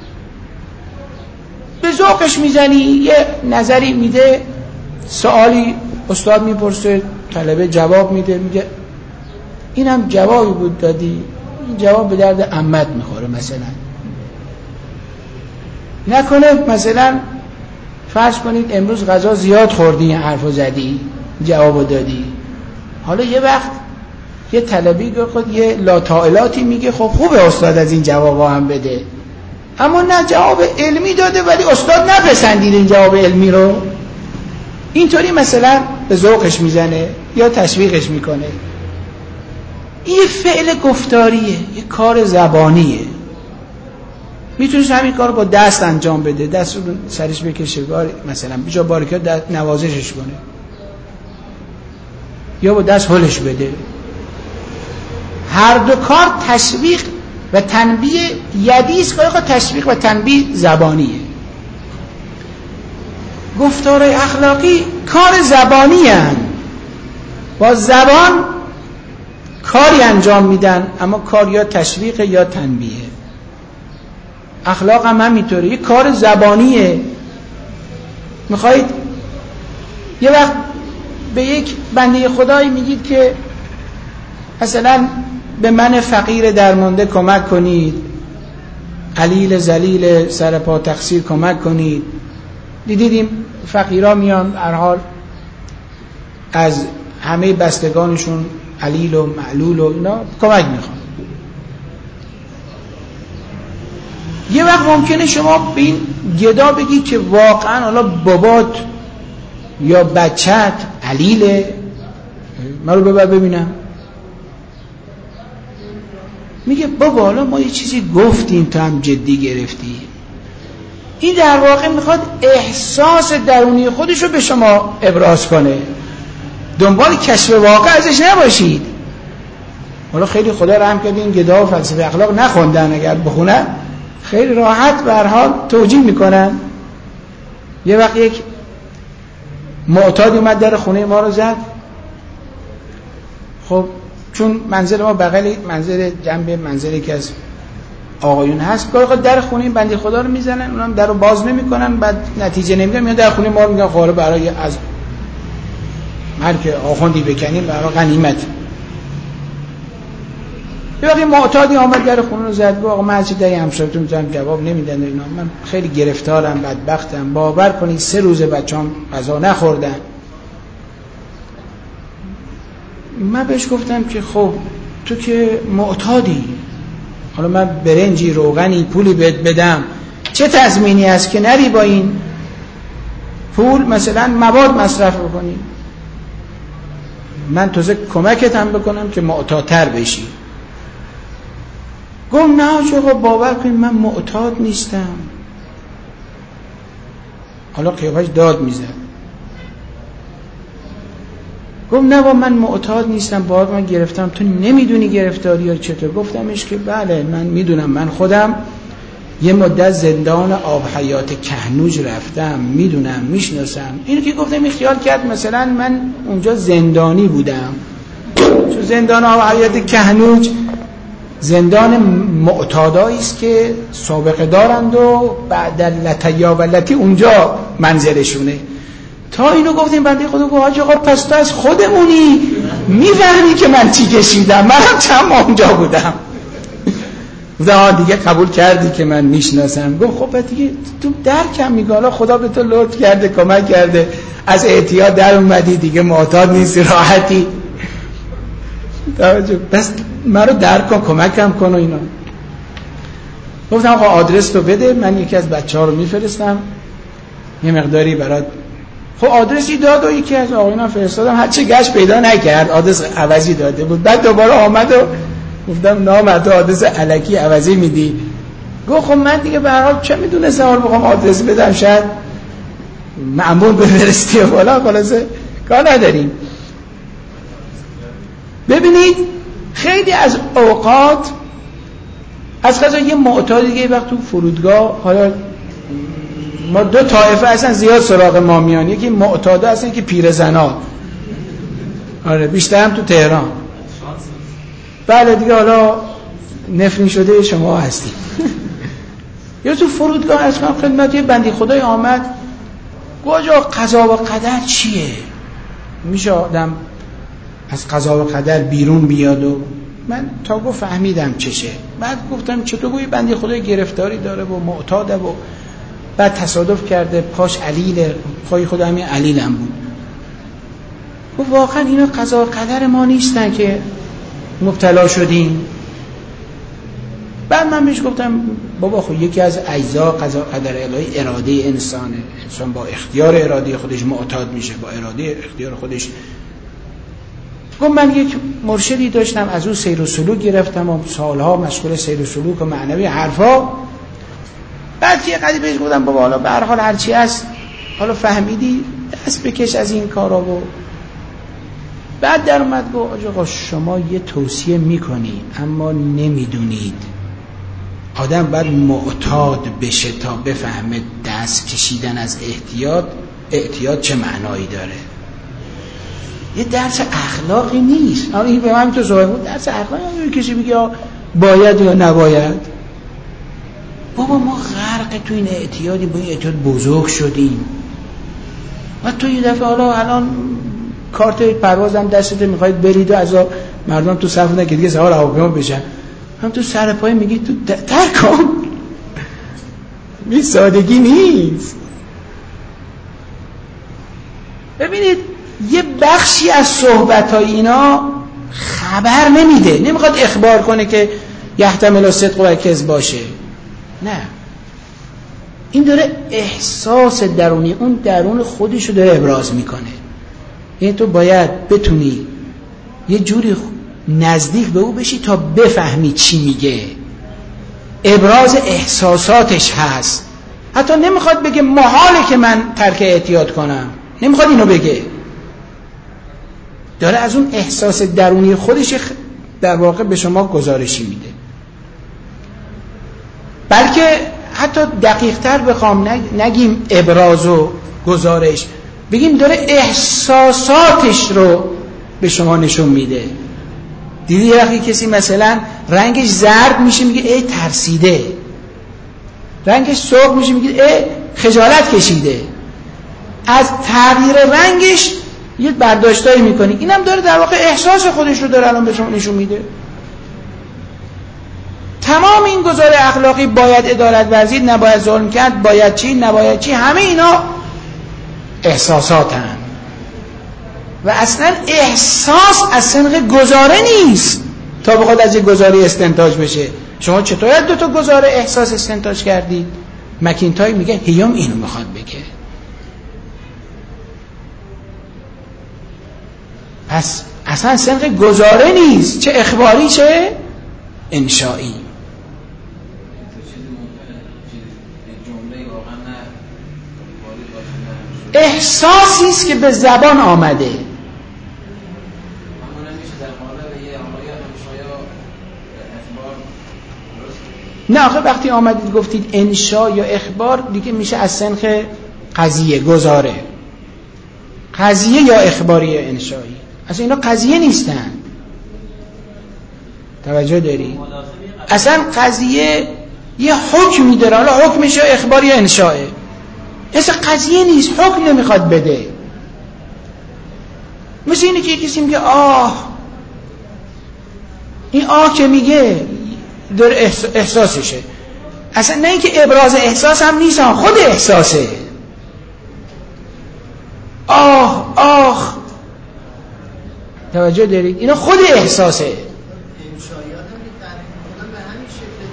به ذوقش میزنی، یه نظری میده، سوالی استاد میپرسه، طلبه جواب میده، میگه اینم جوابی بود دادی، این جواب به درد عمت میخوره. مثلا نکنه مثلا فرض کنید امروز غذا زیاد خوردی، این حرفو زدی، جوابو دادی. حالا یه وقت یه طلبی خود یه لاطائلاتی میگه خب خوبه استاد از این جوابا هم بده، اما نه جواب علمی داده ولی استاد نپسندید این جواب علمی رو. اینطوری مثلا به ذوقش میزنه یا تشویقش میکنه. این یه فعل گفتاریه، یه کار زبانیه. میتونید همین کار رو با دست انجام بده، دست رو سرش بکشه، مثلا بیجا باریکا نوازشش کنه، یا با دست هلش بده. هر دو کار تشویق و تنبیه یدیست، که تشویق و تنبیه زبانیه. گفتارهای اخلاقی کار زبانی هن. با زبان کاری انجام میدن، اما کار یا تشویق یا تنبیه. اخلاق هم همینطوره، یه کار زبانیه. میخواید یه وقت به یک بنده خدایی میگید که مثلا به من فقیر درمانده کمک کنید، علیل ذلیل سر پا تقصیر کمک کنید. دیدیم فقیرها میان هر حال از همه بستگانشون علیل و معلول و اینا کمک میخوان. یه وقت ممکنه شما به این گدا بگید که واقعا حالا بابات یا بچت علیله، من رو ببر ببینم. میگه بابا حالا ما یه چیزی گفتیم تو هم جدی گرفتی. این در واقع میخواد احساس درونی خودش رو به شما ابراز کنه، دنبال کشف واقع ازش نباشید. حالا خیلی خدا رحم کرده این گدا و فلسفه اخلاق نخوندن، اگر بخونن خیلی راحت به هر حال توجیه میکنن. یه وقت یک معتادی اومد در خونه ما رو زد. خب چون منزل ما بغل منزل جنب منزلی که از آقایون هست، گاهی در خونه این بنده خدا رو میزنن، اونم در رو باز نمیکنن، بعد نتیجه نمیگیرن، میان در خونه ما رو میگن خب برای از هر که آخوندی بکنیم برای غنیمت. یه وقتی معتادی آمد در خونه رو زد، گفت آقا من هرچی در همسایتون میذارم جواب نمیدن اینا، من خیلی گرفتارم، بدبختم، باور کنید سه روز بچه‌ام غذا نخوردن. من بهش گفتم که خب تو که معتادی، حالا من برنجی روغنی پولی بهت بدم، چه تضمینی هست که نری با این پول مثلا مواد مصرف بکنی؟ من تازه کمکت هم بکنم که معتادتر بشی. گفت نه چه باور کنید من معتاد نیستم. حالا قیافش داد میزد. گفت نه با من معتاد نیستم، باید من گرفتم، تو نمیدونی گرفتاری یا چطور؟ گفتمش که بله من میدونم، من خودم یه مدت زندان آب حیات کهنوج رفتم، میدونم، میشناسم. اینو که گفتم این خیال کرد مثلا من اونجا زندانی بودم، چون زندان آب حیات کهنوج زندان معتادایی است که سابقه دارند و بعد لطیا و لطی اونجا منزلشونه. تا اینو گفتیم بنده خدا گفت حاج آقا پس تو از خودمونی میفهمی که من چی کشیدم، منم چند ماه اونجا بودم. گفتم دیگه قبول کردی که من میشناسم. گفت خب دیگه تو درکم میگه، حالا خدا به تو لطف کرده، کمک کرده، از اعتیاد در اومدی دیگه، معتاد نیستی، راحتی، بس من رو درک کن، کمکم کن و اینا. گفتم آقا آدرس تو بده، من یکی از بچه ها رو میفرستم یه مقداری برات خب آدرسی داد و یکی از آقایان فرستادم، هرچی گشت پیدا نکرد، آدرس عوضی داده بود. بعد دوباره آمد و گفتم نامد آدرس الکی عوضی میدی؟ گفت خب من دیگه به هر حال چه میدونستم حال بخوام آدرس بدم شاید مأمور بفرستی و بالا، خلاصه کار نداریم. ببینید خیلی از اوقات از قضا یه معتاد دیگه وقت تو فرودگاه، حالا ما دو طایفه اصلا زیاد سراغ ما میان، یکی معتادا هستن که پیرزنا، آره بیشتر هم تو تهران. بله دیگه حالا نفرین شده شما هستی. یا تو فرودگاه از کنم خدمت یه بندی خدای آمد گوجا قضا و قدر چیه؟ میشه آدم از قضا و قدر بیرون بیاد؟ و من تا گفت فهمیدم چشه. بعد گفتم چطور گوی بندی خدای گرفتاری داره و معتاده و بعد تصادف کرده پاش علیله، پای خود همین علیلم بود. گفت واقعا اینا قضا و قدر ما نیستن که مبتلا شدیم. بعد من بهش گفتم بابا خب یکی از اجزا قضا قدر الهی اراده انسانه، انسان با اختیار اراده خودش معتاد میشه، با اراده اختیار خودش. گفت من یک مرشدی داشتم از اون سیر و سلوک گرفتم و سالها مشغول سیر و سلوک و معنوی حرفا. بعد یه قضیه بهش گفتم بابا حالا به هر حال هرچی هست حالا فهمیدی دست بکش از این کارا. و بعد در اومد گفت آقا شما یه توصیه میکنی اما نمیدونید آدم باید معتاد بشه تا بفهمه دست کشیدن از احتیاط احتیاط چه معنایی داره. یه درس اخلاقی نیست. حالا این به من تو صحبت بود درس اخلاقی نیست، کسی بگه باید یا نباید. بابا ما غرق تو این اعتیادی، با این اعتیاد بزرگ شدیم. و تو یه دفعه حالا الان کارت پروازم دستت میخواید برید و از مردم تو صف بودن که دیگه سوار هواپیما بشن، هم تو سر پای میگی تو ترک کن. این سادگی نیست. ببینید یه بخشی از صحبت‌های اینا خبر نمیده، نمیخواد اخبار کنه که یحتمل صدق و کذب باشه. نه، این داره احساس درونی اون درون خودشو داره ابراز میکنه. این تو باید بتونی یه جوری نزدیک به او بشی تا بفهمی چی میگه. ابراز احساساتش هست. حتی نمیخواد بگه محاله که من ترک اعتیاد کنم، نمیخواد اینو بگه. داره از اون احساس درونی خودش در واقع به شما گزارشی میده. بلکه حتی دقیق تر بخوام نگیم ابراز و گزارش، بگیم داره احساساتش رو به شما نشون میده. دیدی یه وقتی کسی مثلا رنگش زرد میشه میگه ای ترسیده، رنگش سرخ میشه میگه ای خجالت کشیده. از تغییر رنگش یه برداشتایی میکنی. اینم داره در واقع احساس خودش رو داره الان به شما نشون میده. تمام این گزاره اخلاقی، باید عدالت ورزید، نباید ظلم کرد، باید چی، نباید چی، همه اینا احساساتن. و اصلا احساس از سنق گزاره نیست تا بخواد از یه گزاره استنتاج بشه. شما چطور دو تا گزاره احساس استنتاج کردید؟ مکینتای میگه هیوم اینو میخواد بگه. پس اصلا سنق گزاره نیست، چه اخباری چه انشایی. احساسی است که به زبان آمده. نه آخه وقتی آمدید گفتید انشا یا اخبار دیگه میشه از سنخ قضیه، گزاره. قضیه یا اخباری انشایی، اصلا اینا قضیه نیستن. توجه داری؟ اصلا قضیه یه حکمی داره، حالا حکمش یا اخباری یا انشاه، اصلا قضیه نیست، حکم نمیخواد بده. مثل اینه که کسی میگه آه، این آه که میگه داره احساسشه. اصلا نه اینکه ابراز احساس هم نیست، خود احساسه. آه آه، توجه دارید؟ اینا خود احساسه. انشایات هم تعریف میکنن به همین شکل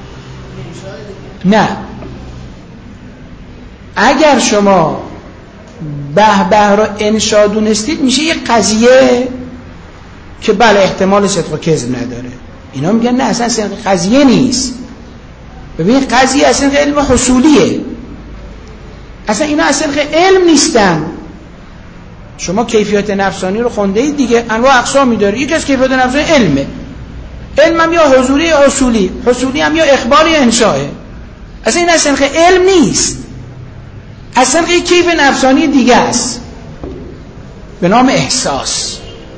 دیگه. نه، اگر شما به به رو انشا دونستید میشه یه قضیه که بله احتمال صدق و کذب نداره. اینا میگن نه اصلا صدق قضیه نیست. ببین قضیه اصلا علم حصولیه، اصلا اینا اصلا علم نیستن. شما کیفیت نفسانی رو خونده اید دیگه، انواع اقسامی داره. یکی از کیفیت نفسانی علمه. علم هم یا حضوری یا حصولی، حصولی هم یا اخباری یا انشاه. اصلا این اصلا علم نیست، اصلا یک کیف نفسانی دیگه است به نام احساس.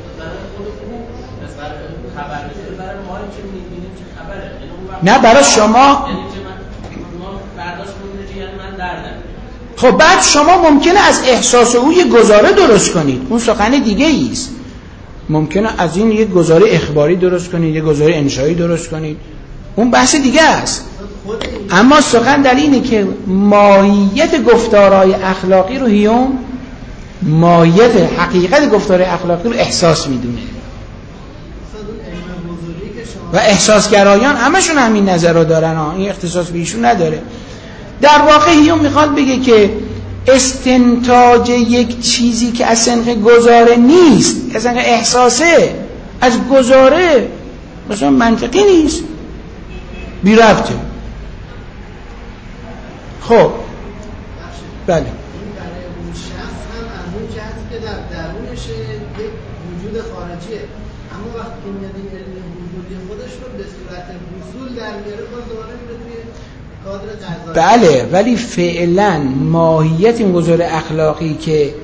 نه برای شما خب بعد شما ممکنه از احساس او یه گزاره درست کنید، اون سخن دیگه ایست. ممکنه از این یه گزاره اخباری درست کنید، یه گزاره انشایی درست کنید، اون بحث دیگه است. اما سخن در اینه که ماهیت گفتارهای اخلاقی رو هیوم ماهیت حقیقت گفتارهای اخلاقی رو احساس میدونه و احساسگرایان همشون همین نظر رو دارن ها. این اختصاص به ایشون نداره. در واقع هیوم میخواد بگه که استنتاج یک چیزی که از سنخ گزاره نیست، از سنخ احساسه، از گزاره مثلا منطقی نیست، بی ربطه. خب بله، برای اون شخص هم از اون جهت که در درونش یک وجود خارجیه، اما وقتی که میاد این علم وجودی خودش رو به صورت حصول در میاره، باز دوباره میره توی کادر قضایی. بله، ولی فعلا ماهیت این گزاره اخلاقی که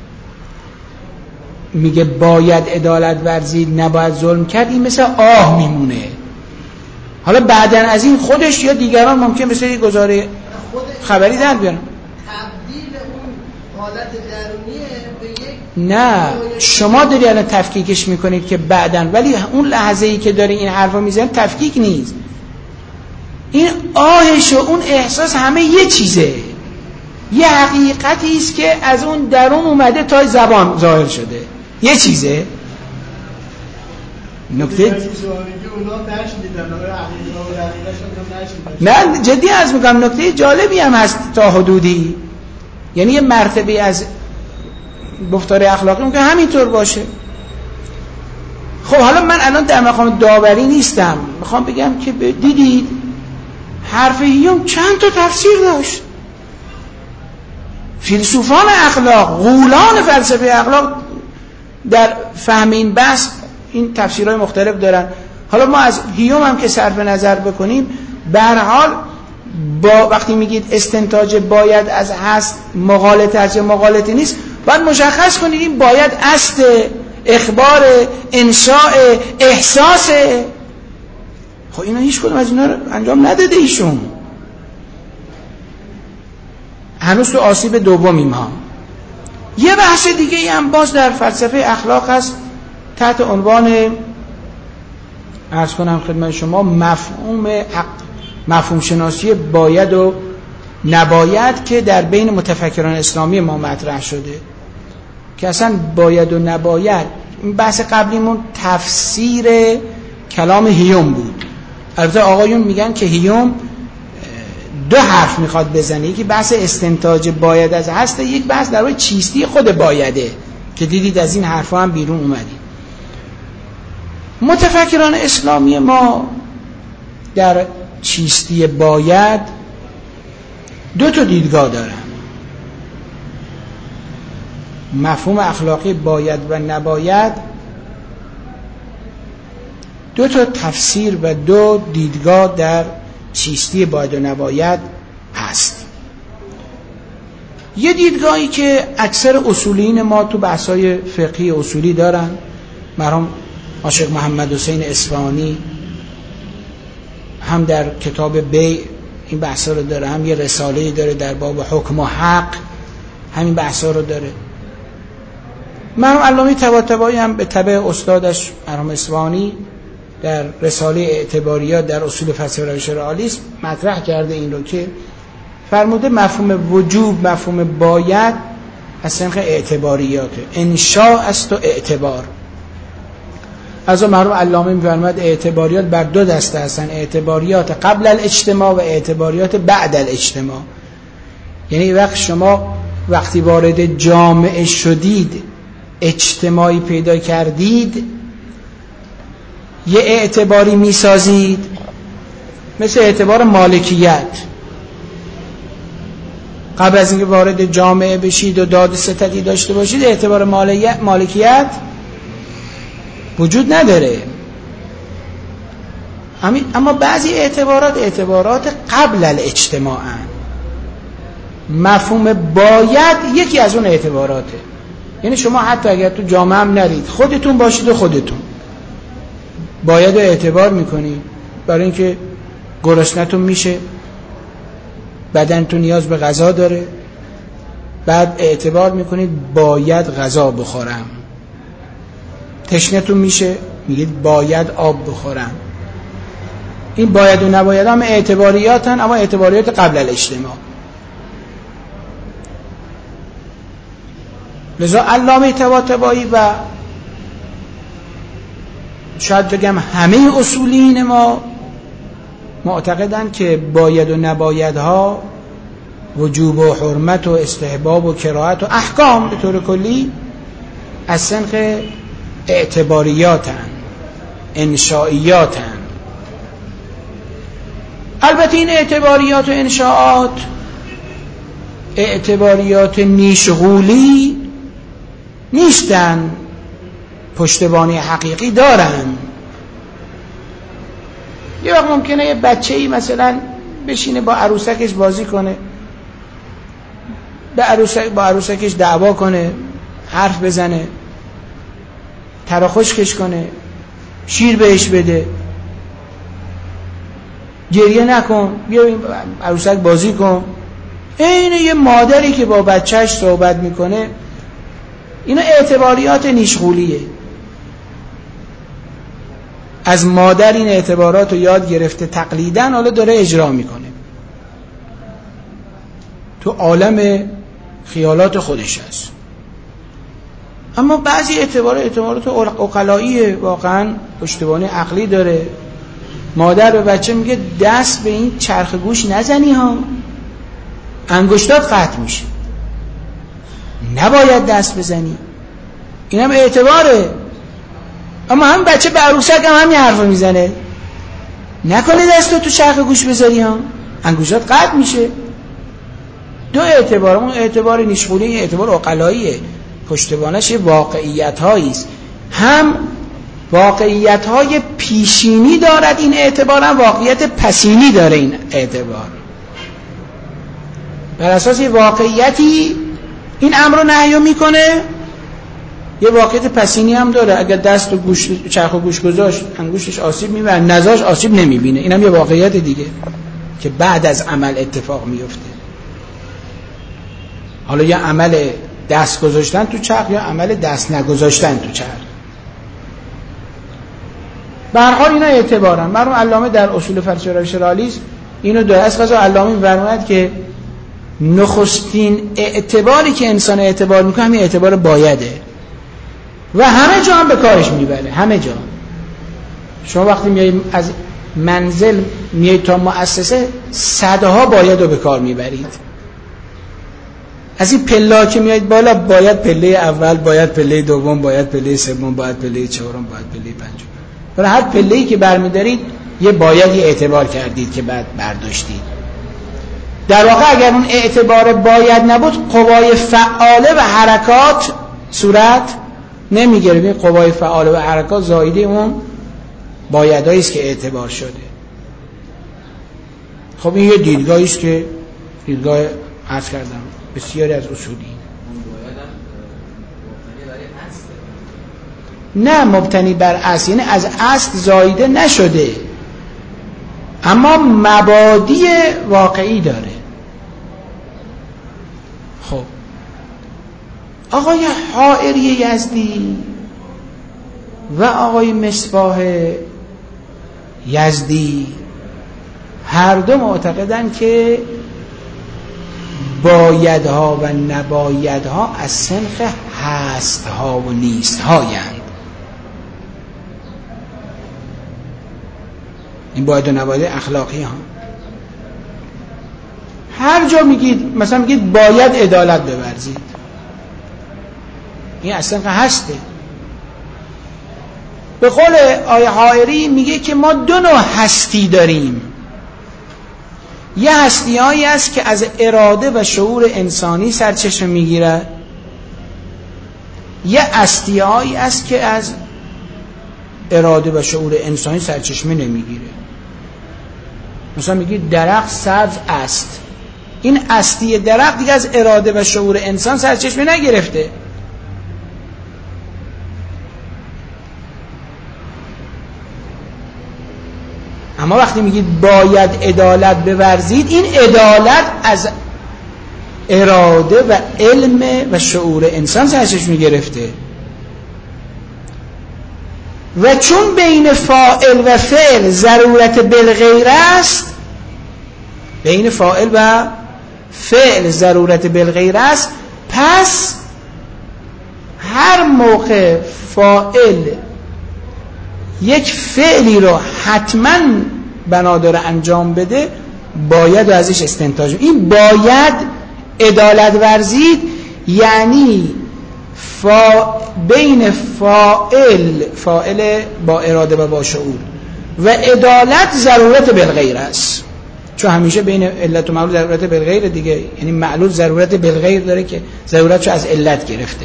میگه باید عدالت ورزید نباید ظلم کرد، این مثل آه میمونه. حالا بعداً از این خودش یا دیگران ممکن مثل یک گزاره خبری در بیارن. تبدیل اون حالت درونیه به یک نه، شما داری الان تفکیکش میکنید که بعداً، ولی اون لحظه‌ای که داری این حرفا میزنی تفکیک نیست. این آهش و اون احساس همه یه چیزه، یه حقیقتی است که از اون درون اومده تا زبان ظاهر شده، یه چیزه. نکته نه جدی عرض میکنم، نکته جالبی هم هست تا حدودی، یعنی یه مرتبه از گفتار اخلاقی ممکن همینطور باشه. خب حالا من الان در مقام داوری نیستم، میخوام بگم که دیدید حرف هیوم چند تا تفسیر داشت. فیلسوفان اخلاق، غولان فلسفه اخلاق در فهم این بحث این تفسیرهای مختلف دارن. حالا ما از هیوم هم که صرف نظر بکنیم، به هر حال با وقتی میگید استنتاج باید از هست مغالطه از مغالطه نیست، باید مشخص کنید این باید است، اخبار، انشاء، احساس. خب اینا هیچ کدوم از اینا رو انجام نداده ایشون. هنوز تو آسیب دومیم ها. یه بحث دیگه هم باز در فلسفه اخلاق هست تحت عنوان، عرض کنم خدمت شما، مفهوم حق، مفهوم شناسی باید و نباید که در بین متفکران اسلامی ما مطرح شده، که اصلا باید و نباید این بحث قبلیمون تفسیر کلام هیوم بود. البته آقایون میگن که هیوم دو حرف میخواد بزنه، یکی بحث استنتاج باید از هست، یک بحث در واقع چیستی خود بایده که دیدید از این حرفا هم بیرون اومدیم. متفکران اسلامی ما در چیستی باید دو تا دیدگاه دارن. مفهوم اخلاقی باید و نباید دو تا تفسیر و دو دیدگاه در چیستی باید و نباید هست. یه دیدگاهی که اکثر اصولین ما تو بحث‌های فقهی اصولی دارن، مرحوم عاشق محمد حسین اصفهانی هم در کتاب بیع این بحثا رو داره، هم یه رساله‌ای داره در باب حکم و حق همین بحثا رو داره. مرحوم علامه طباطبایی هم به تبع استادش مرحوم اصفهانی در رساله اعتباریات در اصول فلسفه روش رئالیسم مطرح کرده این رو که فرموده مفهوم وجوب، مفهوم باید از سنخ اعتباریاته، انشاء است و اعتبار. از اون مرحوم علامه می‌فرماید اعتباریات بر دو دسته هستن، اعتباریات قبل الاجتماع و اعتباریات بعد الاجتماع. یعنی وقت شما وقتی وارد جامعه شدید، اجتماعی پیدا کردید، یه اعتباری میسازید، مثل اعتبار مالکیت. قبل از اینکه وارد جامعه بشید و داد ستدی داشته باشید، اعتبار مالکیت وجود نداره. اما بعضی اعتبارات اعتبارات قبل الاجتماع هستند. مفهوم باید یکی از اون اعتباراته. یعنی شما حتی اگر تو جامعه هم نرید، خودتون باشید و خودتون باید رو اعتبار میکنید، برای اینکه گرسنتون میشه، بدنتون نیاز به غذا داره، بعد اعتبار میکنید باید غذا بخورم. تشنتون میشه، میگید باید آب بخورم. این باید و نباید هم اعتباریاتن، اما اعتباریات قبل الاجتماع. لذا علامه طباطبایی و شاید بگم همه اصولین ما معتقدن که باید و نبایدها، وجوب و حرمت و استحباب و کراهت و احکام به طور کلی از سنخ اعتباریاتن، انشائیاتن. البته این اعتباریات و انشاءات اعتباریات نیشغولی نیستن، پشتوانه حقیقی دارن. یه وقت ممکنه یه بچه‌ای مثلا بشینه با عروسکش بازی کنه، با عروسک با عروسکش دعوا کنه، حرف بزنه، تر و خشکش کنه، شیر بهش بده، گریه نکن، بیا این عروسک بازی کن. این یه مادری که با بچهش صحبت میکنه. اینا اعتباریات نیشغولیه. از مادر این اعتبارات رو یاد گرفته تقلیدن، حالا داره اجرا میکنه تو عالم خیالات خودش هست. اما بعضی اعتبارات اعتبارات عقلاییه، واقعا پشتوانه عقلی داره. مادر به بچه میگه دست به این چرخ گوش نزنی ها، انگشتات قطع میشه، نباید دست بزنی. این هم اعتباره. اما هم بچه به عروسک هم همین حرف میزنه، نکنه دستو تو چرخ گوش بذاری ها، انگشتات قطع میشه. دو اعتبار، اون اعتبار نیشغولی، اعتبار عقلاییه، پشتوانش واقعیت هاییست. هم واقعیت های پیشینی دارد این اعتبار، هم واقعیت پسینی داره این اعتبار. بر اساس یه واقعیتی این امر رو نهی میکنه، یه واقعیت پسینی هم داره. اگر دست و گوش چرخ و گوش گذاشت، انگشتش آسیب میبینه، نذاش آسیب نمیبینه. اینم یه واقعیت دیگه که بعد از عمل اتفاق میفته. حالا یا عمل دست گذاشتن تو چرخ یا عمل دست نگذاشتن تو چرخ. به هر حال اینا اعتبارن. مرحوم علامه در اصول فلسفه روش رئالیسم اینو داره. از قضا علامه می‌فرماید که نخستین اعتباری که انسان اعتبار میکنه همین اعتبار بایده و همه جا هم به کارش میبره. همه جا شما وقتی میایید از منزل میایید تا مؤسسه، صدها باید رو به کار میبرید. از این پله که میایید بالا، باید پله اول، باید پله دوم، باید پله سوم، باید پله چهارم، باید پله پنجم. برای هر پله‌ای که برمیدارید یه بایدی اعتبار کردید که بعد برداشتید. در واقع اگر اون اعتبار باید نبود، قوای فعاله و حرکات صورت نمیگیره. این قوای فعاله و حرکات زایده اون بایدایی است که اعتبار شده. خب این یه دیدگاهی است که دیدگاه عرض کردم بسیاری از اصولی. نه مبتنی بر اصل، یعنی از اصل زایده نشده، اما مبادی واقعی داره. خب آقای حائری یزدی و آقای مصباح یزدی هر دو معتقدن که بایدها و نبایدها از صنف هستها و نیستهایند. این باید و نباید اخلاقی ها. هر جا میگید مثلا میگید باید عدالت بورزید، این اصلا هسته. به قول آیه حائری میگه که ما دو نوع هستی داریم، یه هستی هایی است که از اراده و شعور انسانی سرچشمه میگیرد، یه هستی هایی است که از اراده و شعور انسانی سرچشمه نمیگیره. مثلا میگید درخت سبز است، این هستی درخت دیگه از اراده و شعور انسان سرچشمه نگرفته. اما وقتی میگید باید عدالت بورزید، این عدالت از اراده و علم و شعور انسان سرچشمه گرفته و چون بین فاعل و فعل ضرورت بالغیر است، بین فاعل و فعل ضرورت بالغیر است، پس هر موقع فاعل یک فعلی رو حتما بنا داره انجام بده، باید و ازش استنتاج. این باید عدالت ورزید یعنی فا بین فاعل فاعل با اراده و با شعور و عدالت ضرورت بالغیر است، چون همیشه بین علت و معلول ضرورت بالغیر دیگه، یعنی معلول ضرورت بالغیر داره که ضرورتشو از علت گرفته.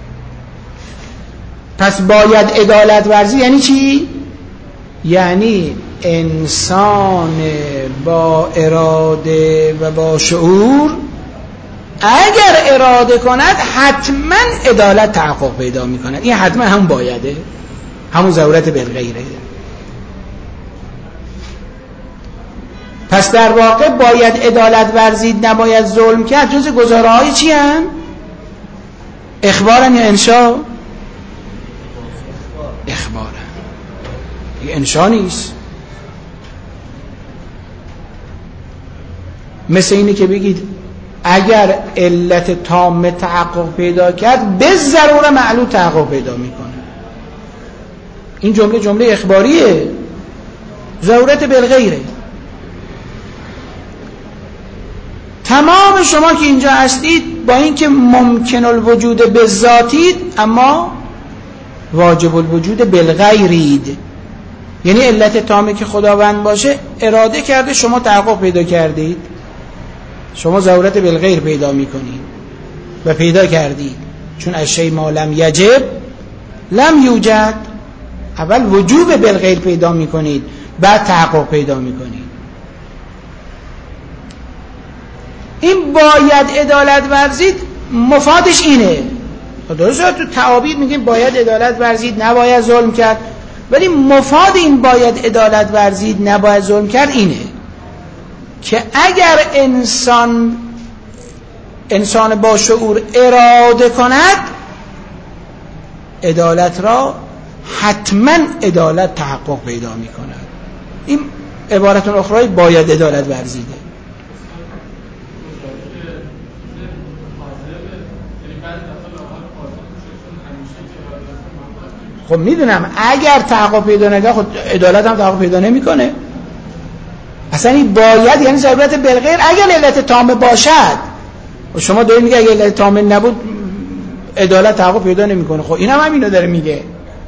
پس باید عدالت ورزی یعنی چی؟ یعنی انسان با اراده و با شعور اگر اراده کند حتما عدالت تحقق پیدا می کند. این حتما هم بایده، همون ضرورت بالغیره. پس در واقع باید عدالت ورزید نباید ظلم کرد جز گزاره های چی هم؟ اخبارن یا انشا؟ اخبارن، دیگه انشا نیست. مثل اینه که بگید اگر علت تام تحقق پیدا کرد به ضروره معلول تحقق پیدا میکنه. این جمله جمله اخباریه، ضرورت بالغیره. تمام شما که اینجا هستید با اینکه ممکن الوجود به ذاتید اما واجب الوجود بالغیرید، یعنی علت تامی که خداوند باشه اراده کرده شما تحقق پیدا کردید، شما ضرورت بالغیر پیدا میکنید و پیدا کردید، چون از شی ما لم یجب لم یوجد. اول وجوب بالغیر پیدا میکنید بعد تحقق پیدا میکنید. این باید عدالت ورزید مفادش اینه. درسته تو تعابیر میگیم باید عدالت ورزید نباید ظلم کرد، ولی مفاد این باید عدالت ورزید نباید ظلم کرد اینه که اگر انسان انسان با شعور اراده کند عدالت را حتما عدالت تحقق پیدا می کند. این عبارت اخرى باید عدالت ورزیده. خب میدونم اگر تحقق پیدا نکنه خب عدالت هم تحقق پیدا نمیکنه. اصلا این باید یعنی ضرورت بالغیر اگر علت تامه باشد. و شما دارید میگه اگر علت تامه نبود عدالت تحقق پیدا نمیکنه. خب این هم همینو داره میگه.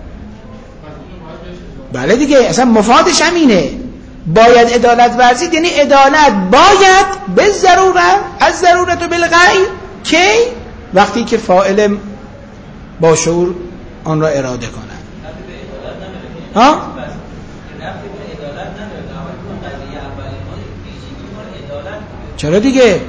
بله دیگه، اصلا مفادش همینه. باید عدالت ورزید یعنی عدالت باید به ضرورت از ضرورت و بالغیر کی؟ وقتی که فاعل با شعور آن را اراده کنه. ها؟ چرا دیگه؟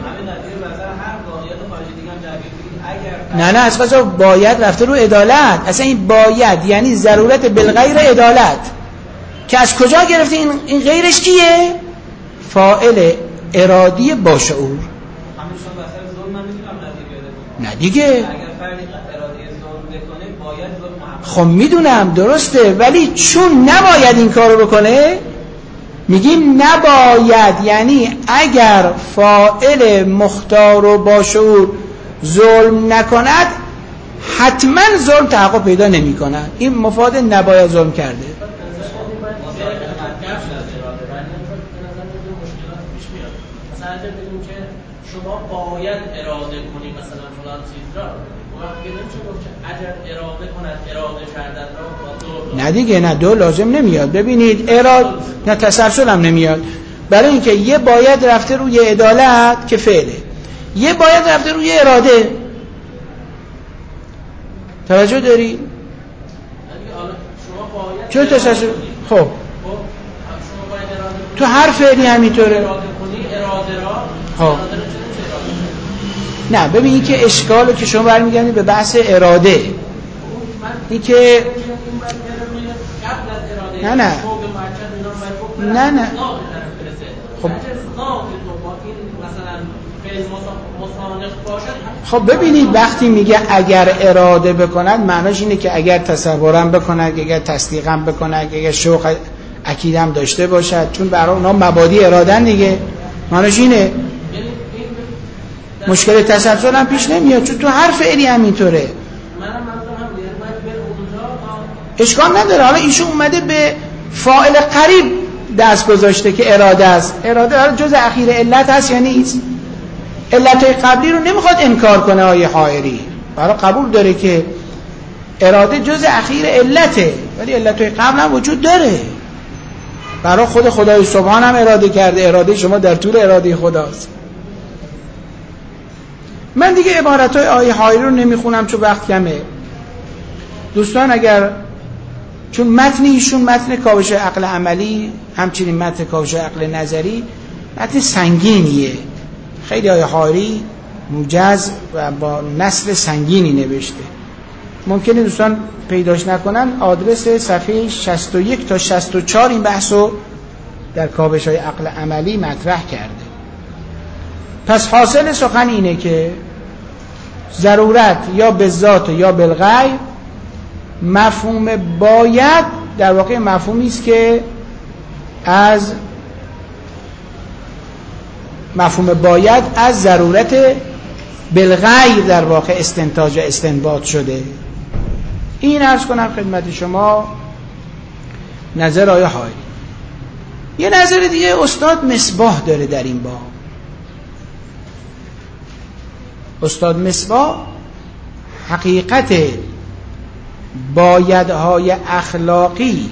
نه نه از قضا باید رفته رو عدالت. اصلا این باید یعنی ضرورت بالغیر عدالت که از کجا گرفته؟ این, این غیرش کیه؟ فاعل ارادی با شعور. نه دیگه خب میدونم درسته، ولی چون نباید این کارو بکنه میگیم نباید، یعنی اگر فاعل مختار و با شعور ظلم نکند حتما ظلم تحقق پیدا نمی کند. این مفاد نباید ظلم کرده. مثلا اگر بگیم که شما باید اراده کنی مثلا فلان چیز را، وقتی نمیشه گفت که اگر اراده کند اراده کردن را با دو. نه دیگه، نه دو لازم نمیاد. ببینید اراده نه تسلسل هم نمیاد، برای اینکه یه باید رفته روی عدالت که فعله، یه باید رفته روی اراده. توجه داری؟ چون تسلسل خب تو هر فعلی همینطوره. خب نه ببین این که اشکاله که شما برمیگردید به بحث اراده، این که نه نه نه نه خب خب ببینید وقتی میگه اگر اراده بکند معناش اینه که اگر تصورم بکند، اگر تصدیقم بکند، اگر شوق عقیدم داشته باشد، چون برای اونا مبادی ارادن دیگه، معناش اینه. مشکل تسلسل هم پیش نمیاد چون تو هر فعلی هم اینطوره. اشکال نداره. حالا ایشون اومده به فاعل قریب دست گذاشته که اراده است. اراده حالا جز اخیر علت هست یا نیست؟ علتهای قبلی رو نمیخواد انکار کنه آیه حائری، برای قبول داره که اراده جز اخیر علته، ولی علتهای قبل هم وجود داره. برای خود خدای سبحان هم اراده کرده، اراده شما در طول اراده خداست. من دیگه عبارتهای آیه حائری رو نمیخونم چون وقت کمه. دوستان اگر چون متن ایشون متن کاوش عقل عملی، همچنین متن کاوش عقل نظری متن سنگینیه، خیلی آیه حائری موجز و با نثر سنگینی نوشته. ممکنه دوستان پیداش نکنن، آدرس صفحه شصت و یک تا شصت و چهار این بحثو در کاوش های عقل عملی مطرح کرده. پس حاصل سخن اینه که ضرورت یا به ذات یا بالغیر، مفهوم باید در واقع مفهومی است که از مفهوم باید از ضرورت بالغیر در واقع استنتاج و استنباط شده. این عرض کنم خدمت شما نظر آیه حائری. یه نظر دیگه استاد مصباح داره در این باب. استاد مصباح حقیقت بایدهای اخلاقی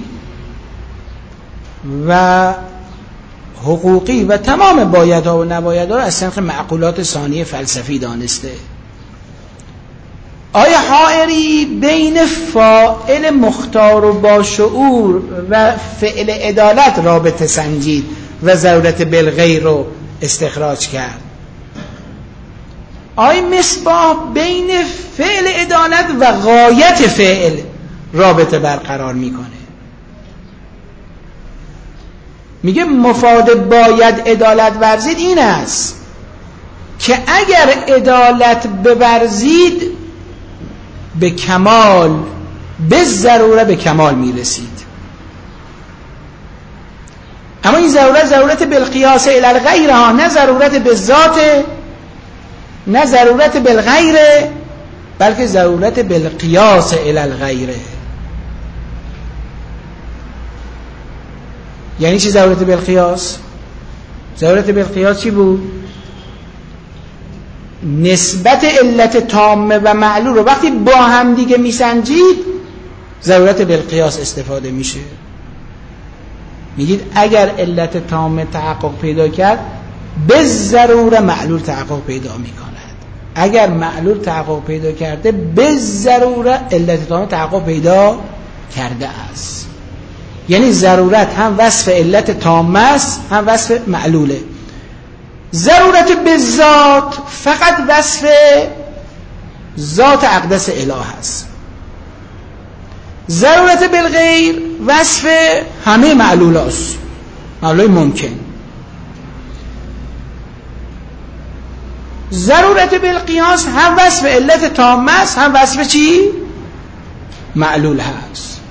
و حقوقی و تمام بایدها و نبایدها رو از سنخ معقولات ثانیه فلسفی دانسته. آیه حائری بین فاعل مختار و با شعور و فعل عدالت رابطه سنجید و ضرورت بالغیر رو استخراج کرد. آیه مصباح بین فعل عدالت و غایت فعل رابطه برقرار میکنه. میگه مفاد باید عدالت ورزید این است که اگر عدالت بورزید به کمال، به ضروره به کمال میرسید. اما این ضرورت ضرورت بالقیاس الی الغیر ها، نه ضرورت به ذات، نه ضرورت بالغیر، بلکه ضرورت بالقیاس الی الغیر. یعنی چی ضرورت بالقیاس؟ ضرورت بالقیاس چی بود؟ نسبت علت تامه و معلول رو وقتی با هم دیگه میسنجید ضرورت بالقیاس استفاده میشه. میگید اگر علت تامه تحقق پیدا کرد به ضروره معلول تحقق پیدا میکند، اگر معلول تحقق پیدا کرده به ضروره علت تامه تحقق پیدا کرده است. یعنی ضرورت هم وصف علت تامه است هم وصف معلوله. ضرورت به ذات فقط وصف ذات اقدس اله است. ضرورت بالغیر وصف همه معلول است، معلول ممکن. ضرورت بالقیاس هم وصف علت تامه است هم وصف چی؟ معلول هست.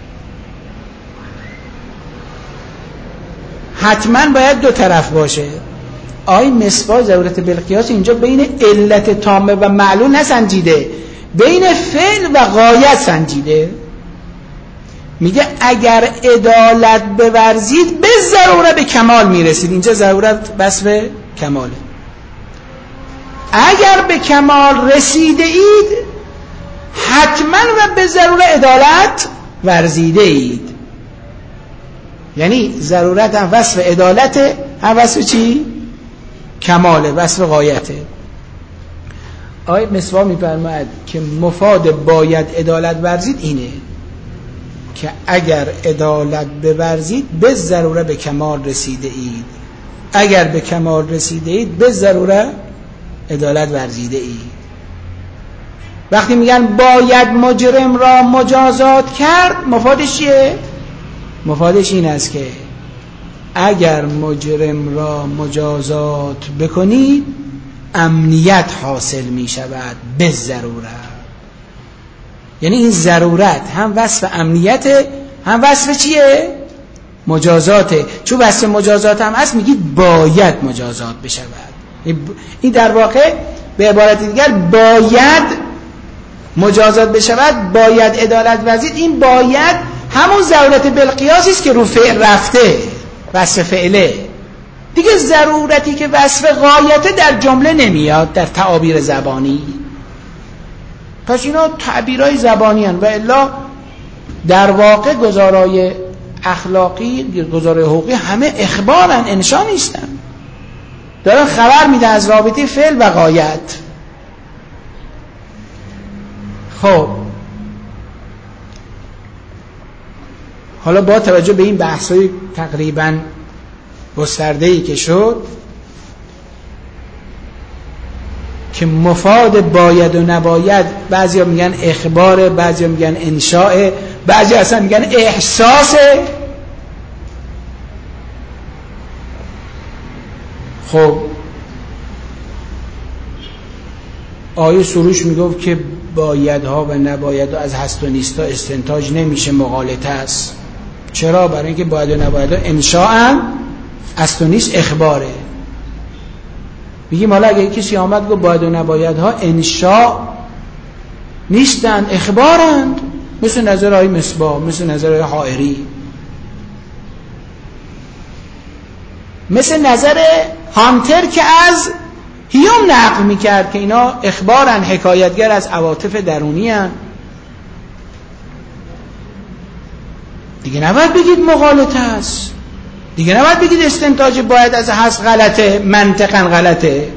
حتما باید دو طرف باشه. آی مصباح ضرورت بالقیاس اینجا بین علت تامه و معلول نسنجیده، بین فعل و غایت سنجیده. میگه اگر عدالت بورزید به ضروره به کمال میرسید. اینجا ضرورت وصف کماله. اگر به کمال رسیده اید حتما و به ضرور عدالت ورزیده اید. یعنی ضرورت هم وصف عدالته، هم وصف چی؟ کماله، وصف غایته. آقای مصباح می‌فرماید که مفاد باید عدالت ورزید اینه که اگر عدالت بورزید به ضروره به کمال رسیده اید، اگر به کمال رسیده اید به ضروره عدالت ورزیده اید. وقتی میگن باید مجرم را مجازات کرد، مفادش چیه؟ مفادش این است که اگر مجرم را مجازات بکنید امنیت حاصل می شود به ضرورت. یعنی این ضرورت هم وصف امنیت، هم وصف چیه؟ مجازاته. چون وصف مجازات هم هست میگید باید مجازات بشود. این در واقع به عبارت دیگر باید مجازات بشود، باید عدالت ورزید. این باید همون ضرورت بالقیاسی است که رو فعل رفته، وصف فعله دیگه. ضرورتی که وصف غایته در جمله نمیاد در تعابیر زبانی. پس اینا تعبیرهای زبانی هستند و الا در واقع گزارای اخلاقی، گزارای حقوقی همه اخبارن، انشا نیستن، دارن خبر میده از رابطه فعل و غایت. خب حالا با توجه به این بحث‌های تقریباً گسترده‌ای که شد که مفاد باید و نباید، بعضیا میگن اخباره، بعضیا میگن انشاء، بعضی اصلا میگن احساسه. خب آیه سروش میگفت که بایدها و نبایدها از هست و نیستا استنتاج نمیشه، مغالطه است. چرا؟ برای اینکه باید و نبایدها انشاء است و نیست اخباره. میگیم حالا اگه کسی آمد گفت باید و نبایدها انشاء نیستند اخبارند، مثل نظر آقای مصباح، مثل نظر آقای حائری، مثل نظر هانتر که از هیوم نقل میکرد که اینا اخبارن، حکایتگر از عواطف درونی هن. دیگه نباید بگید مغالطه است، دیگه نباید بگید استنتاج باید از هست غلطه، منطقاً غلطه.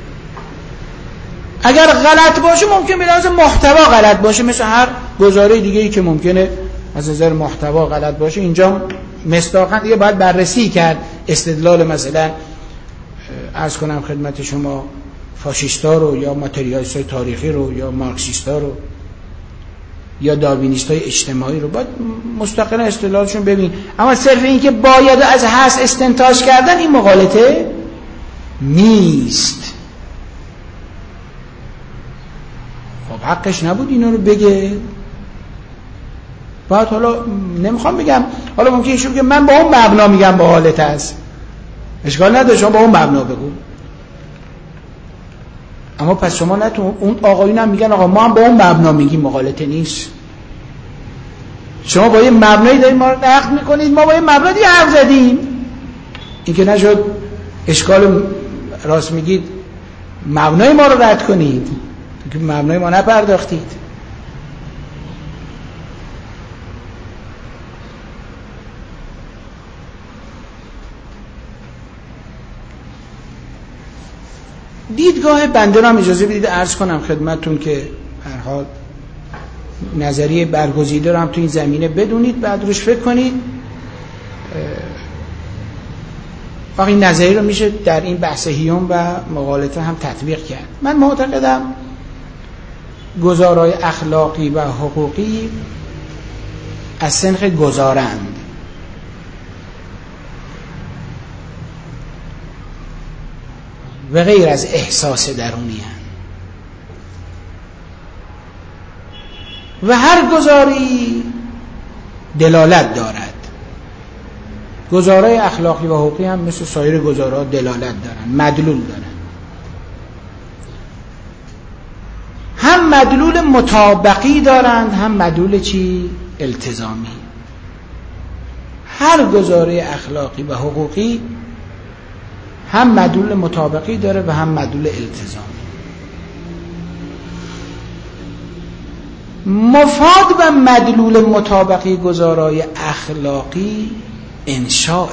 اگر غلط باشه ممکن به لحاظ محتوا غلط باشه، مثل هر گزاره دیگه‌ای که ممکنه از نظر محتوا غلط باشه. اینجا مصداقاً دیگه باید بررسی کرد استدلال مثلا عرض کنم خدمت شما فاشیستا رو یا ماتریالیستای تاریخی رو یا مارکسیستا رو یا داروینیستای اجتماعی رو باید مستقلا استدلالشون ببین. اما صرف این که باید از هست استنتاج کردن این مغالطه نیست. خب حقش نبود اینو رو بگه. بعد حالا نمیخوام بگم، حالا ممکنه ایشون بگه من با اون مبنا میگم مغالطه است، اشکال نداره شما با اون مبنا بگو. اما پس شما نه تو اون آقایون هم میگن آقا ما هم با اون مبنا میگیم مغالطه نیست. شما با یه مبنایی دارید ما رو نقد میکنید، ما با یه مبنا دیگه حرف زدیم. این که نشد اشکال راست میگید مبنای ما رو رد کنید که مبنای ما نپرداختید. دیدگاه بنده رو هم اجازه بدید عرض کنم خدمتتون که هر حال نظریه برگزیده رو هم تو این زمینه بدونید، بعد روش فکر کنید. واقعا این نظریه رو میشه در این بحث هیوم و مغالطه هم تطبیق کرد. من معتقدم گزارای اخلاقی و حقوقی از سنخ گزارند. و غیر از احساس درونی هست و هر گزاری دلالت دارد. گزارای اخلاقی و حقوقی هم مثل سایر گزارها دلالت دارن، مدلول دارن. هم مدلول مطابقی دارند، هم مدلول چی؟ التزامی. هر گزاره اخلاقی و حقوقی هم مدلول مطابقی داره و هم مدلول التزامی. مفاد و مدلول مطابقی گزارای اخلاقی انشاء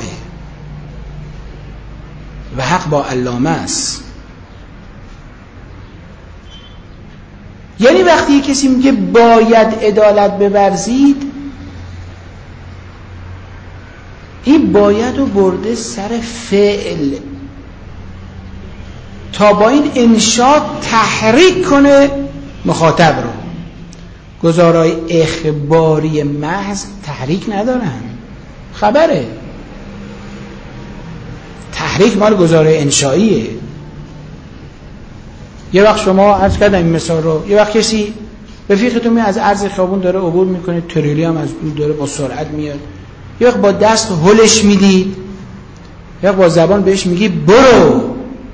و حق با علامه است. یعنی وقتی کسی میگه باید عدالت بورزید، این باید رو برده سر فعل تا با این انشاء تحریک کنه مخاطب رو. گزارای اخباری محض تحریک ندارن، خبره. تحریک مال گزارای انشائیه. یه وقت شما عرض کردم این مثال رو، یه وقت کسی رفیقتون می از عرض خیابون داره عبور میکنه، تریلی هم از دور داره با سرعت میاد، یه وقت با دست هلش میدید، یه وقت با زبان بهش میگی برو.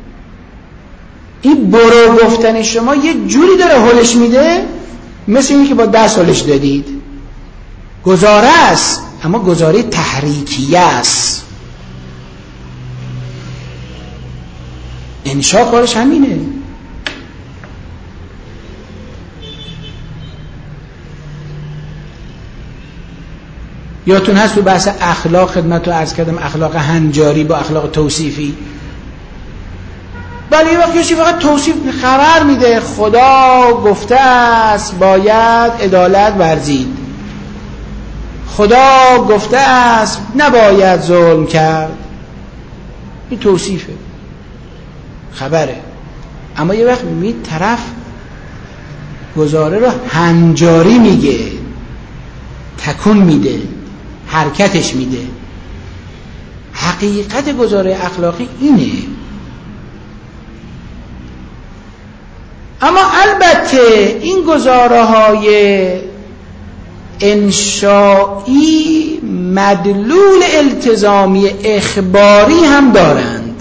این برو گفتن شما یه جوری داره هلش میده مثل اینی که با دست هلش دادید. گزاره است، اما گزاره تحریکیه است. انشاء کارش همینه. یادتون هست تو بحث اخلاق خدمت رو عرض کردم، اخلاق هنجاری با اخلاق توصیفی. ولی یه وقت کسی فقط توصیف خبر میده، خدا گفته است باید عدالت ورزید، خدا گفته است نباید ظلم کرد. این توصیفه، خبره. اما یه وقت می طرف گزاره رو هنجاری میگه، تکون میده، حرکتش میده. حقیقت گزاره اخلاقی اینه. اما البته این گزاره های انشائی مدلول التزامی اخباری هم دارند.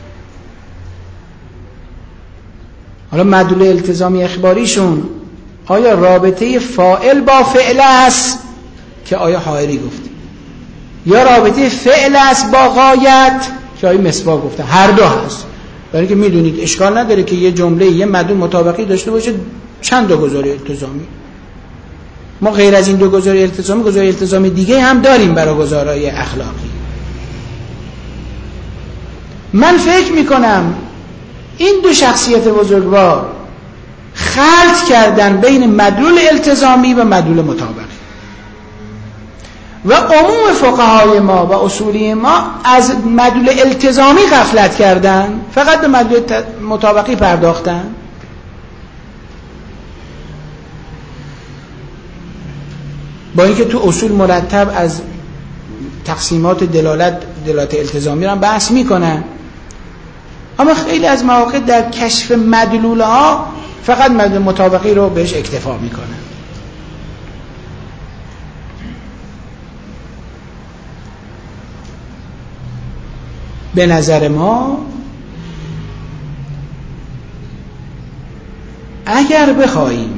حالا مدلول التزامی اخباریشون آیا رابطه فاعل با فعل است که آیا حائری گفته، یا رابطه فعل است با غایت که آیا مصباح گفته؟ هر دو هست. برای اینکه میدونید اشکال نداره که یه جمله یه مدلول مطابقی داشته باشه چند تا گزاره التزامی. ما غیر از این دو گزاره التزامی گزاره التزامی دیگه هم داریم برای گزارهای اخلاقی. من فکر میکنم این دو شخصیت بزرگوار خلط کردن بین مدلول التزامی و مدلول مطابقی و عموم فقهای ما و اصولی ما از مدلول التزامی غفلت کردن، فقط به مدلول مطابقی پرداختن. با اینکه تو اصول مرتب از تقسیمات دلالت دلالت التزامی رو هم بحث میکنن، اما خیلی از مواقع در کشف مدلولها فقط مدلول مطابقی رو بهش اکتفا میکنن. به نظر ما اگر بخواهیم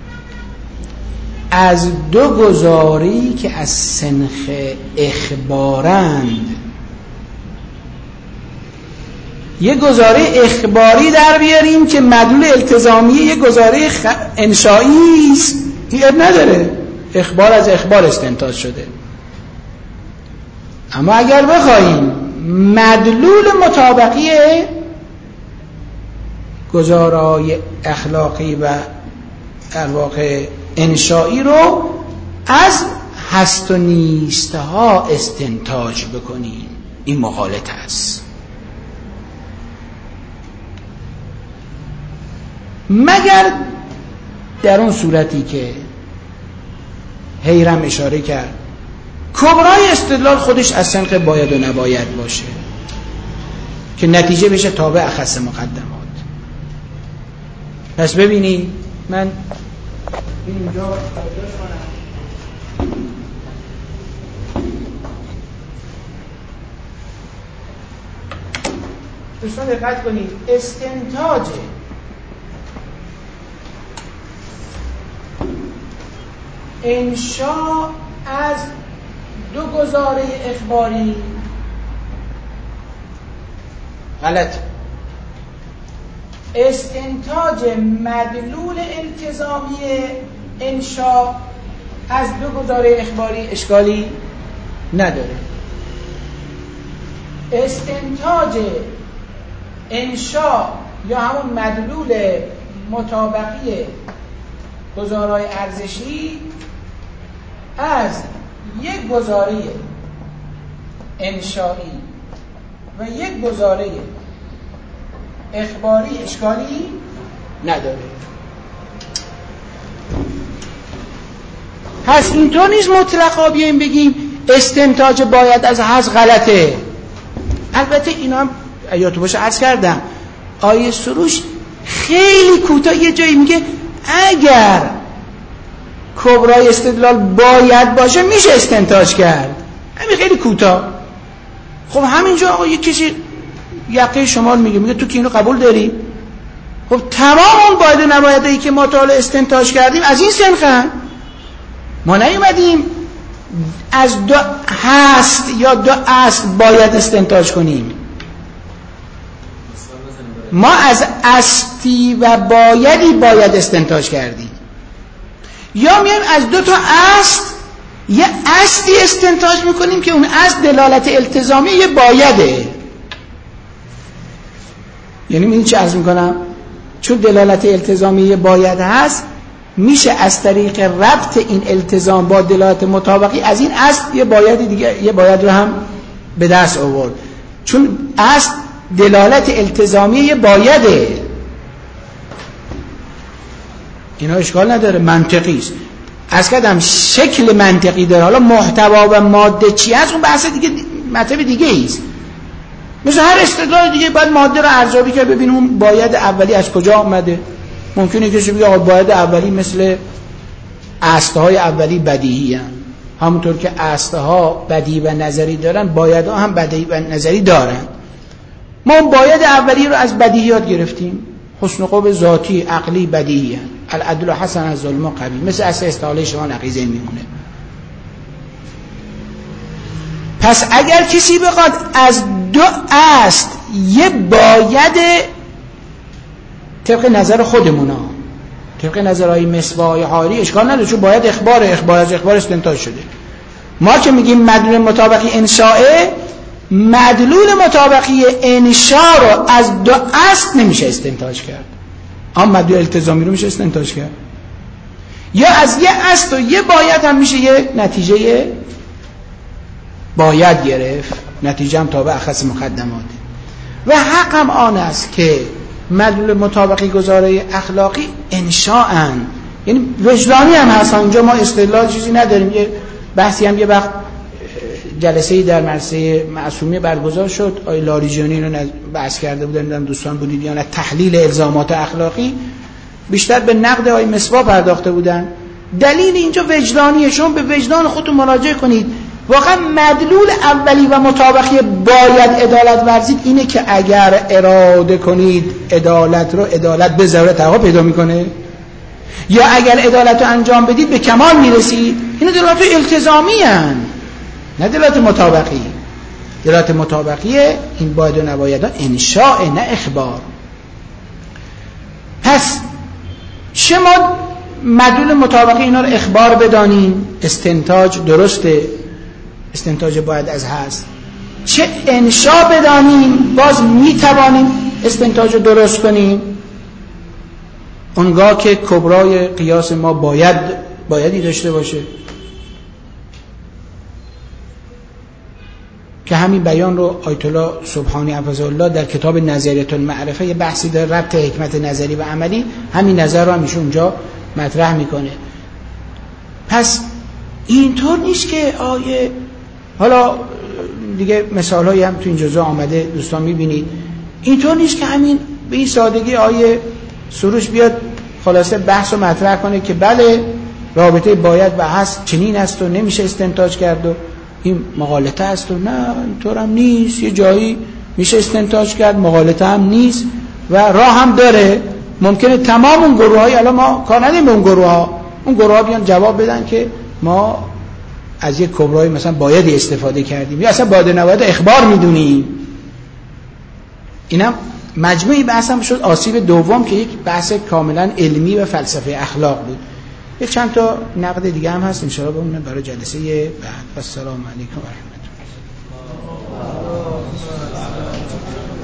از دو گزاری که از سنخ اخبارند یه گزاره اخباری در بیاریم که مدلول التزامی یه گزاره خ... انشایی است، این نداره، اخبار از اخبار استنتاج شده. اما اگر بخواهیم مدلول مطابقی گزارای اخلاقی و در واقع انشایی رو از هست و نیستها استنتاج بکنیم، این مغالطه است. مگر در اون صورتی که هیرم اشاره کرد کبرای استدلال خودش از سنخ باید و نباید باشه که نتیجه بشه تابع اخص مقدمات. پس ببینید من اینجا توضیح کنم. دوستان دقت کنید، استنتاج انشاء از دو گزاره اخباری غلط. استنتاج مدلول التزامی انشاء از دو گزاره اخباری اشکالی نداره. استنتاج انشاء یا همون مدلول مطابقی گزارهای ارزشی از یک گزاره انشایی و یک گزاره اخباری اشکالی نداره. پس اینطور نیست مطلقا بیاییم بگیم استنتاج باید از حذف غلطه. البته اینا هم یادتون باشه عرض کردم آیه سروش خیلی کوتاه یه جایی میگه اگر کبرای استدلال باید باشه میشه استنتاج کرد، همین خیلی کوتاه. خب همینجا آقا یک کسی یقه شمال میگه میگه تو که اینو قبول داری؟ خب تمام اون باید و نبایدهایی که ما تا حالا استنتاج کردیم از این سنخن. ما نیومدیم از دو هست یا دو اصل باید استنتاج کنیم، ما از اصلی و بایدی باید استنتاج کردیم. یا میایم از دو تا اصل یه اصلی استنتاج میکنیم که اون اصل دلالت التزامی یه بایده. یعنی من چه عرض میکنم؟ چون دلالت التزامی یه باید هست میشه از طریق ربط این التزام با دلالت مطابقی از این اصل یه باید دیگه یه باید رو هم به دست آورد، چون اصل دلالت التزامی یه بایده. اینا اشکال نداره، منطقی است. از کدام شکل منطقی داره، حالا محتوا و ماده چی هست اون بحث دیگه، مطلب دیگه است. مثل هر استدلال دیگه باید ماده رو ارزیابی کرد ببینیم اون باید اولی از کجا آمده. ممکنه کسی بگه آقا باید اولی مثل اصل‌های اولی بدیهی هستند، همونطور که اصل‌ها بدیهی و نظری دارن بایدها هم بدیهی و نظری دارن. ما اون باید اولی رو از بدیهیات گرفتیم، حسن خوب ذاتی عقلی بدیهی هست، العدل حسن از ظلم قبیح، مثل اصل استحاله شما نقیضه میمونه. پس اگر کسی بخواد از دو اصل یه باید طبق نظر خودمونا، طبق نظرهای مصباح حاری اشکال نداره، چون باید اخبار اخبار از اخبار استنتاج شده. ما که میگیم مدلول مطابقی انشاءه، مدلول مطابقی انشاء رو از دو اصل نمیشه استنتاج کرد، اما مدلول التزامی رو میشه استنتاج کرد. یا از یه اصل و یه باید هم میشه یه نتیجه باید گرفت، نتیجه هم تابع اخص مقدمات. و حق هم آن است که مدلول مطابقی گزاره اخلاقی انشاءن، یعنی وجدانی هم هست. اینجا ما استدلال چیزی نداریم. یه بحثی هم یه وقت جلسه‌ای در مدرسه معصومی برگزار شد، آقای لاریجانی رو بحث کرده بودن، دیدم دوستان بودید یا نه، تحلیل الزامات اخلاقی بیشتر به نقد آقای مصباح پرداخته بودن. دلیل اینجا وجدانیه، شما به وجدان خودتون مراجعه کنید. واقعا مدلول اولی و مطابقی باید عدالت ورزید اینه که اگر اراده کنید عدالت رو، عدالت به ضرورت تحقق پیدا میکنه، یا اگر عدالت رو انجام بدید به کمال میرسید. این دلالت التزامی هن، نه دلالت مطابقی. دلالت مطابقی این باید و نباید ها انشاء، نه اخبار. پس چه ما مدلول مطابقی اینا رو اخبار بدانیم، استنتاج درسته، استنتاج باید از هست. چه انشاء بدانیم، باز میتوانیم استنتاج رو درست کنیم، اونگاه که کبرای قیاس ما باید بایدی داشته باشه. که همین بیان رو آیت الله سبحانی حفظه الله در کتاب نظریه المعرفه یه بحثی داره، ربط حکمت نظری و عملی، همین نظر رو همیشه اونجا مطرح میکنه. پس اینطور نیست که آیه، حالا دیگه مثال هایی هم تو این جزء آمده دوستان میبینید، اینطور نیست که همین به این سادگی آیه سروش بیاد خلاصه بحث رو مطرح کنه که بله رابطه باید و هست چنین است و نمیشه استنتاج کرد و این مغالطه است و نه اینطور هم نیست، یه جایی میشه استنتاج کرد، مغالطه هم نیست و راه هم داره. ممکنه تمام اون گروه های، الان ما کار نداریم به اون گروه ها، اون گروه ها بیان جواب بدن که ما از یک کبرای مثلا بایدی استفاده کردیم یا اصلا باید نباید اخبار میدونیم. اینم مجموعی بحث هم شد آسیب دوم که یک بحث کاملا علمی و فلسفه اخلاق بود. یک چند تا نقد دیگه هم هست ان شاء الله بمونه برای جلسه بعد. السلام علیکم و رحمت الله.